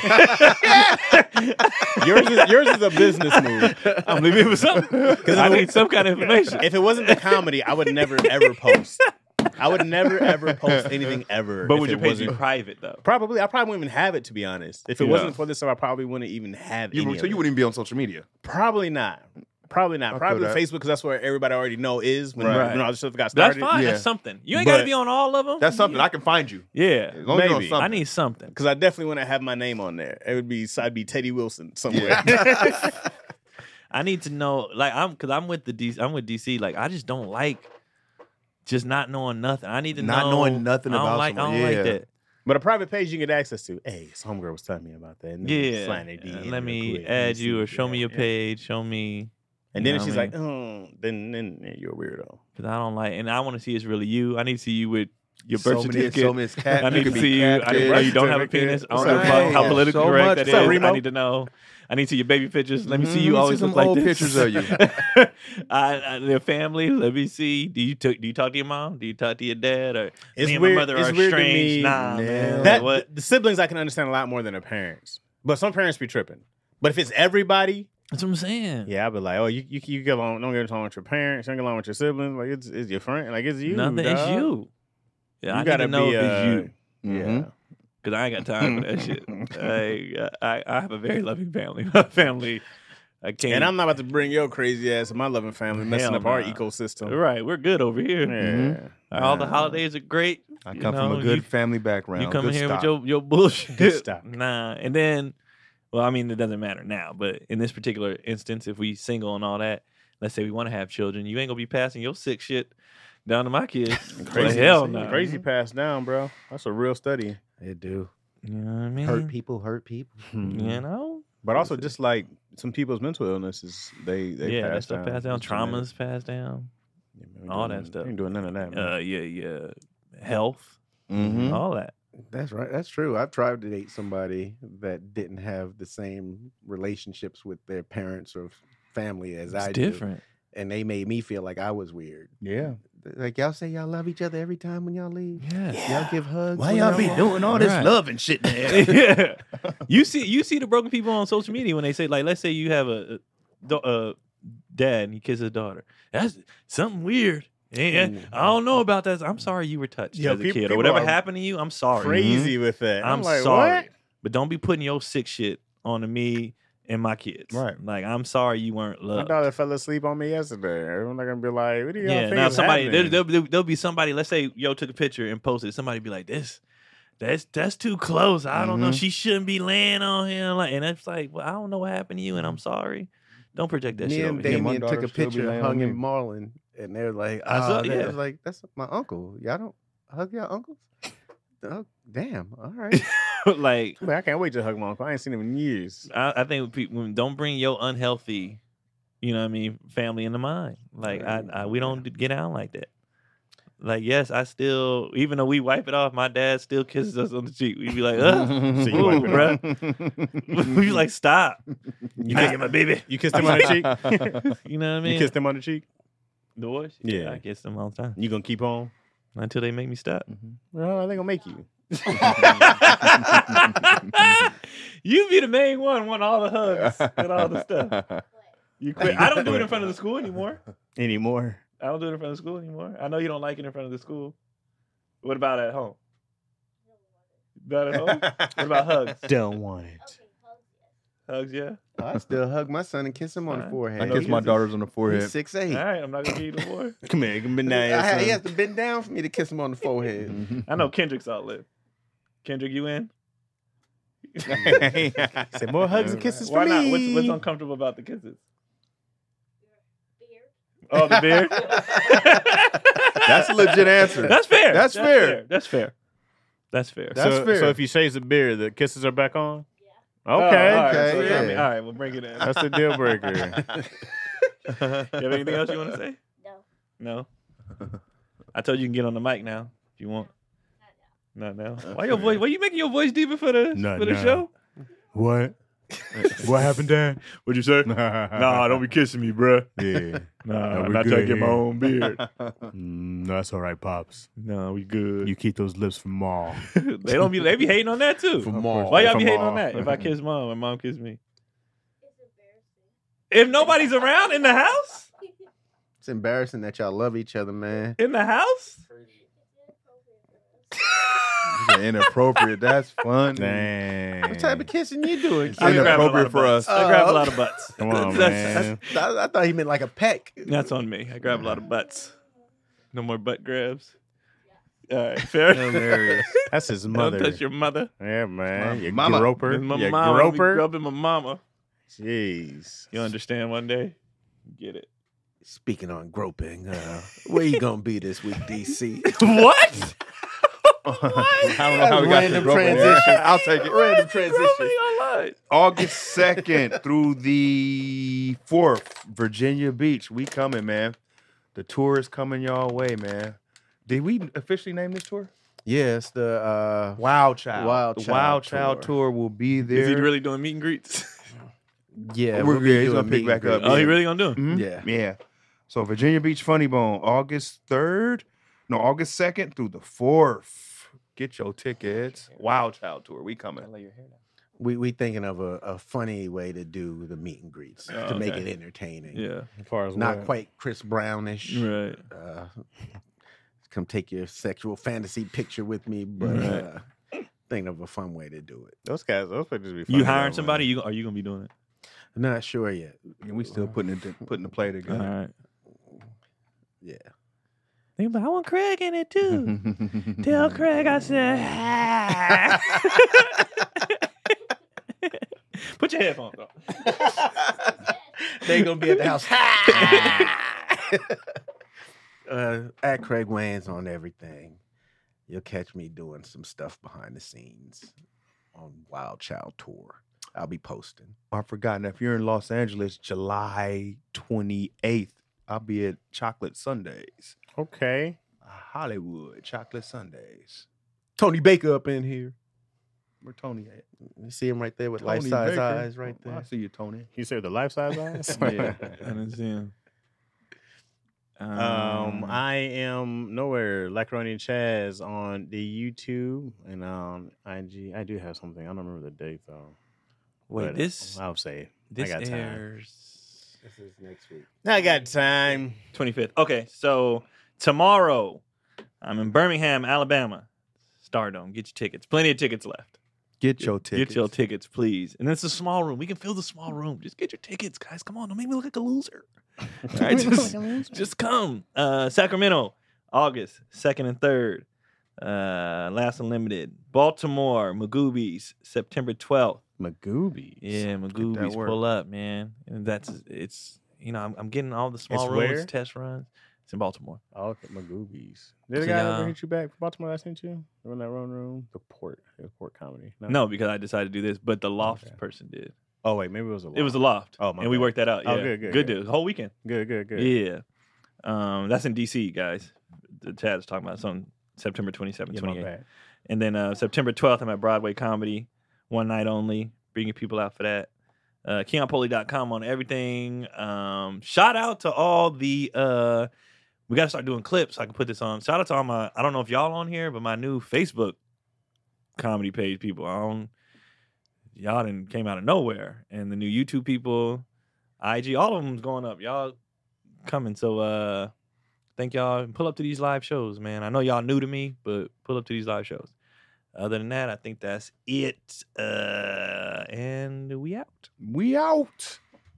yours is a business move. I'm leaving with something. I need some kind of information. If it wasn't the comedy, I would never ever post. I would never ever post anything ever. But if would your it page be wasn't- private though? Probably, I probably wouldn't even have it to be honest. If it Yeah. wasn't for this stuff, I probably wouldn't even have any. So of you it. wouldn't even be on social media. Probably not. Probably not. I Probably feel that. Facebook because that's where everybody already know is when, Right. when all this stuff got That's started. fine. Yeah. That's something. You ain't got to But- be on all of them. That's something I can find you. Yeah. As long as you're on Maybe. something. I need something. Because I definitely wouldn't have my name on there. It would be I'd be Teddy Wilson somewhere. I need to know, like, I'm with DC. Like, I just don't like just not knowing nothing. I need to Not know. knowing nothing I don't about like, someone. I don't Yeah. like that. But a private page you get access to. Hey, some homegirl was telling me about that. And then Yeah. slide their DM Let real me quick. add Let me you or see. show me your Yeah. page. Show me. And you then know she's what I like, mean? then you're a weirdo. Because I don't like, and I want to see it's really you. I need to see you with your So birth many- certificate. so many cat- I you need to could be see you. I catfish. know you don't have a Certificate. penis. I don't What's know up? how Hey, politically so correct much. that What's up, is. Remo? I need to know. I need to see your baby pictures. Let me see Mhm. you Let me always see look some like old this. pictures of you. Their family. Let me see. Do you talk to your mom? Do you talk to your dad? Or It's me and weird- my mother it's are weird to estranged? me, Nah, man. That What? the siblings I can understand a lot more than the parents. But some parents be tripping. But if it's everybody, That's what I'm saying. yeah, I'd be like, oh, you get along, don't get along with your parents, don't get along with your siblings. Like it's your friend, like it's you. Nothing. It's dog. you. Yeah, You I need gotta to know be, if it's you. Yeah. Because I ain't got time for that shit. I have a very loving family. My family, I can't. And I'm not about to bring your crazy ass to my loving family, messing Hell up our nah. ecosystem. Right, we're good over here. Yeah. All the holidays are great. I You come from know, a good you- family background. You come in good here stock. with your bullshit. Good stock. Nah, and then, well, I mean, it doesn't matter now. But in this particular instance, if we single and all that, let's say we want to have children, you ain't gonna be passing your sick shit down to my kids. Crazy, hell no. Crazy passed down, bro. That's a real study. They do. You know what I mean? Hurt people hurt people. You know? But also, just like some people's mental illnesses, they Yeah, that pass stuff down. passed down. It's genetic. Traumas passed down. Yeah, man, we all doing that none- stuff. We ain't doing none of that, man. Yeah. Health. Mhm. All that. That's right. That's true. I've tried to date somebody that didn't have the same relationships with their parents or family as It's I different. do, and they made me feel like I was weird. Yeah. Like y'all say y'all love each other every time when y'all leave. Yeah. Y'all give hugs. Why when y'all be walk? doing all this Right. love and shit there? yeah. You see the broken people on social media when they say, like, let's say you have a dad and he kisses his daughter. That's something weird. Yeah, I don't know about that. I'm sorry you were touched Yo, as a people- kid or people whatever are happened to you. I'm sorry. Crazy with that. I'm like, sorry. What? But don't be putting your sick shit onto me and my kids. Right. Like, I'm sorry you weren't My loved. daughter fell asleep on me yesterday. I'm not gonna be like, what do y'all Yeah, think now is somebody happening? there'll be somebody. Let's say yo took a picture and posted it. Somebody be like, that's too close. I don't know. She shouldn't be laying on him. Like, and it's like, well, I don't know what happened to you, and I'm sorry. Don't project that Me shit and over here. Damien daughter took a still be picture laying hung on in me. Marlin, and they're like, I saw- yeah. yeah. I was like, that's my uncle. Y'all don't hug your uncles? Oh, damn. All right. Like, Man, I can't wait to hug my uncle. I ain't seen him in years. I think people don't bring your unhealthy, you know what I mean, family into mind. Like, we don't get out like that. Like, yes, I still, even though we wipe it off, my dad still kisses us on the cheek. We be like, So you wipe it bruh. We be like, stop. You not get my baby. You kissed him on the cheek? You know what I mean? You kissed him on the cheek? the boys? Yeah. I kiss them all the time You gonna keep on? until they make me stop. Well, I think I'll make you. You be the main one, want all the hugs and all the stuff. You quit. I don't do it in front of the school anymore. Anymore. I don't do it in front of the school anymore. I know you don't like it in front of the school. What about at home? Not at home? What about hugs? Don't want it. Hugs, yeah. I still hug my son and kiss him on the Fine. forehead. I know kiss he my is- daughters on the forehead. He's 6'8". All right, I'm not gonna give you no more. Come here, come down He here, has to bend down for me to kiss him on the forehead. I know Kendrick's outlived. Kendrick, you in? son. Say more hugs and kisses Why for not? me. What's uncomfortable about the kisses? Oh, the beard. That's a legit answer. That's fair. That's fair. That's fair. That's fair. That's so, fair. So if you shave the beard, the kisses are back on? Oh, Okay. all right, okay, so, yeah. I mean, all right, we'll bring it in. That's the deal breaker. You have anything else you want to say? No. No. I told you can get on the mic now if you want. Not now. Why your voice? Why you making your voice deeper for the Not for the now. show? What? What happened, Dad? What'd you say? Nah, don't be kissing me, bruh. Yeah. Nah, we not till I good get my here. own beard. That's all right, Pops. No, we good. You keep those lips from Ma. They be hating on that too. For Maul. Why y'all For be hating Maul. on that? If I kiss mom and mom kiss me, if nobody's around in the house, It's embarrassing that y'all love each other, man. in the house. Inappropriate. That's fun. Dang. What type of kissing you doing? I be kid? grabbing a lot Inappropriate of for butts. us. I grab a lot of butts. Come on, That's- man. I thought he meant like a peck. That's on me. I grab a lot of butts. No more butt grabs. All right, fair. Hilarious. That's his Don't mother. touch your mother. Yeah, man. You Mama. groper. It's my You mama. I'll be groper. grubbing my mama. Jeez. You understand one day? Get it. Speaking on groping, where you gonna be this week, DC? What? I don't know how we got this Random broken transition. there. I'll take it. Random transition. August 2nd through the 4th, Virginia Beach. We coming, man. The tour is coming y'all way, man. Did we officially name this tour? Yes, the Wild Child. Wild The Child Wild Child tour. tour will be there. Is he really doing meet and greets? yeah, We're we'll be good. He's doing gonna pick meet back and up. greet. Oh, he really gonna do him? Mhm. Yeah. Yeah. So Virginia Beach Funny Bone, August 2nd through the 4th. Get your tickets. Wild Child tour. We coming. We thinking of a funny way to do the meet and greets Oh, to make okay. it entertaining. Yeah. As far as Not what? quite Chris Brownish. Right. Come take your sexual fantasy picture with me, but Right. thinking of a fun way to do it. Those pictures be funny. You hiring though, somebody? man. Are you gonna be doing it? I'm not sure yet. And we still putting the play All together. right. Yeah. They be like, I want Craig in it too. Tell Craig I said. Put your headphones on. They gonna be at the house. At Craig Wayans on everything. You'll catch me doing some stuff behind the scenes on Wild Child Tour. I'll be posting. I forgot. Now, if you're in Los Angeles, July 28th, I'll be at Chocolate Sundays. Okay. Hollywood Chocolate Sundays. Tony Baker up in here. Where Tony at? You see him right there with Tony life-size Baker. eyes right Oh, I there. see you, Tony. You say the life size eyes? Yeah. I didn't see him. I am nowhere. Lacaroni and Chaz on the YouTube and on IG. I do have something. I don't remember the date though. Wait, But this I'll say. this I got time. airs This is next week. I got time. 25th. Okay, so tomorrow I'm in Birmingham, Alabama. Stardome. Get your tickets. Plenty of tickets left. Get your tickets. Get your tickets, please. And it's a small room. We can fill the small room. Just get your tickets, guys. Come on, don't make me look like a loser. All right, just come. Sacramento, August 2nd and 3rd. Last Unlimited. Baltimore, Magoobies, September 12th. Magoobies. Yeah, Magoobies, work. pull up, man. And it's I'm getting all the small It's rooms, where? test runs. It's in Baltimore. Oh, okay, Magoobies. Did the So, guy yeah. ever hit you back from Baltimore that I sent you? In that room? The Port. It was Port Comedy. No, because I decided to do this, but the Loft Okay. person did. Oh, wait. Maybe it was a It was the Loft. Oh, my and we bad. worked that out. Oh, Yeah. good, good, Good good. deal. The whole weekend. Good. Yeah. That's in DC, guys. The Chad is talking about some September 27th, Yeah, my 28th. bad. And then September 12th, I'm at Broadway Comedy, one night only, bringing people out for that. KeonPoli.com on everything. Shout out to all the, we got to start doing clips so I can put this on. Shout out to all my, I don't know if y'all on here, but my new Facebook comedy page people. Y'all done came out of nowhere. And the new YouTube people, IG, all of them's going up. Y'all coming. So thank y'all. Pull up to these live shows, man. I know y'all new to me, but pull up to these live shows. Other than that, I think that's it. And we out. We out.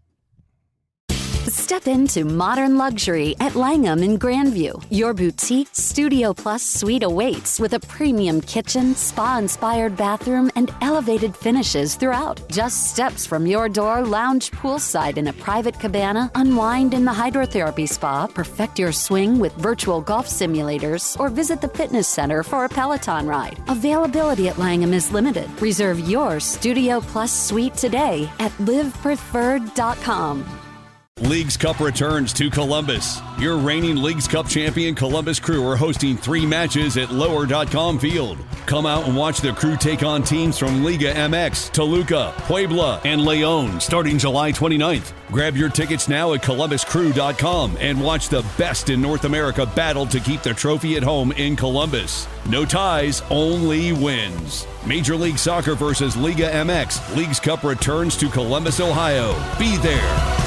Step into modern luxury at Langham in Grandview. Your boutique Studio Plus suite awaits with a premium kitchen, spa-inspired bathroom, and elevated finishes throughout. Just steps from your door, lounge poolside in a private cabana, unwind in the hydrotherapy spa, perfect your swing with virtual golf simulators, or visit the fitness center for a Peloton ride. Availability at Langham is limited. Reserve your Studio Plus suite today at livepreferred.com. Leagues Cup returns to Columbus. Your reigning Leagues Cup champion Columbus Crew are hosting 3 matches at Lower.com Field. Come out and watch the Crew take on teams from Liga MX, Toluca, Puebla, and Leon starting July 29th. Grab your tickets now at ColumbusCrew.com and watch the best in North America battle to keep the trophy at home in Columbus. No ties, only wins. Major League Soccer versus Liga MX. Leagues Cup returns to Columbus, Ohio. Be there.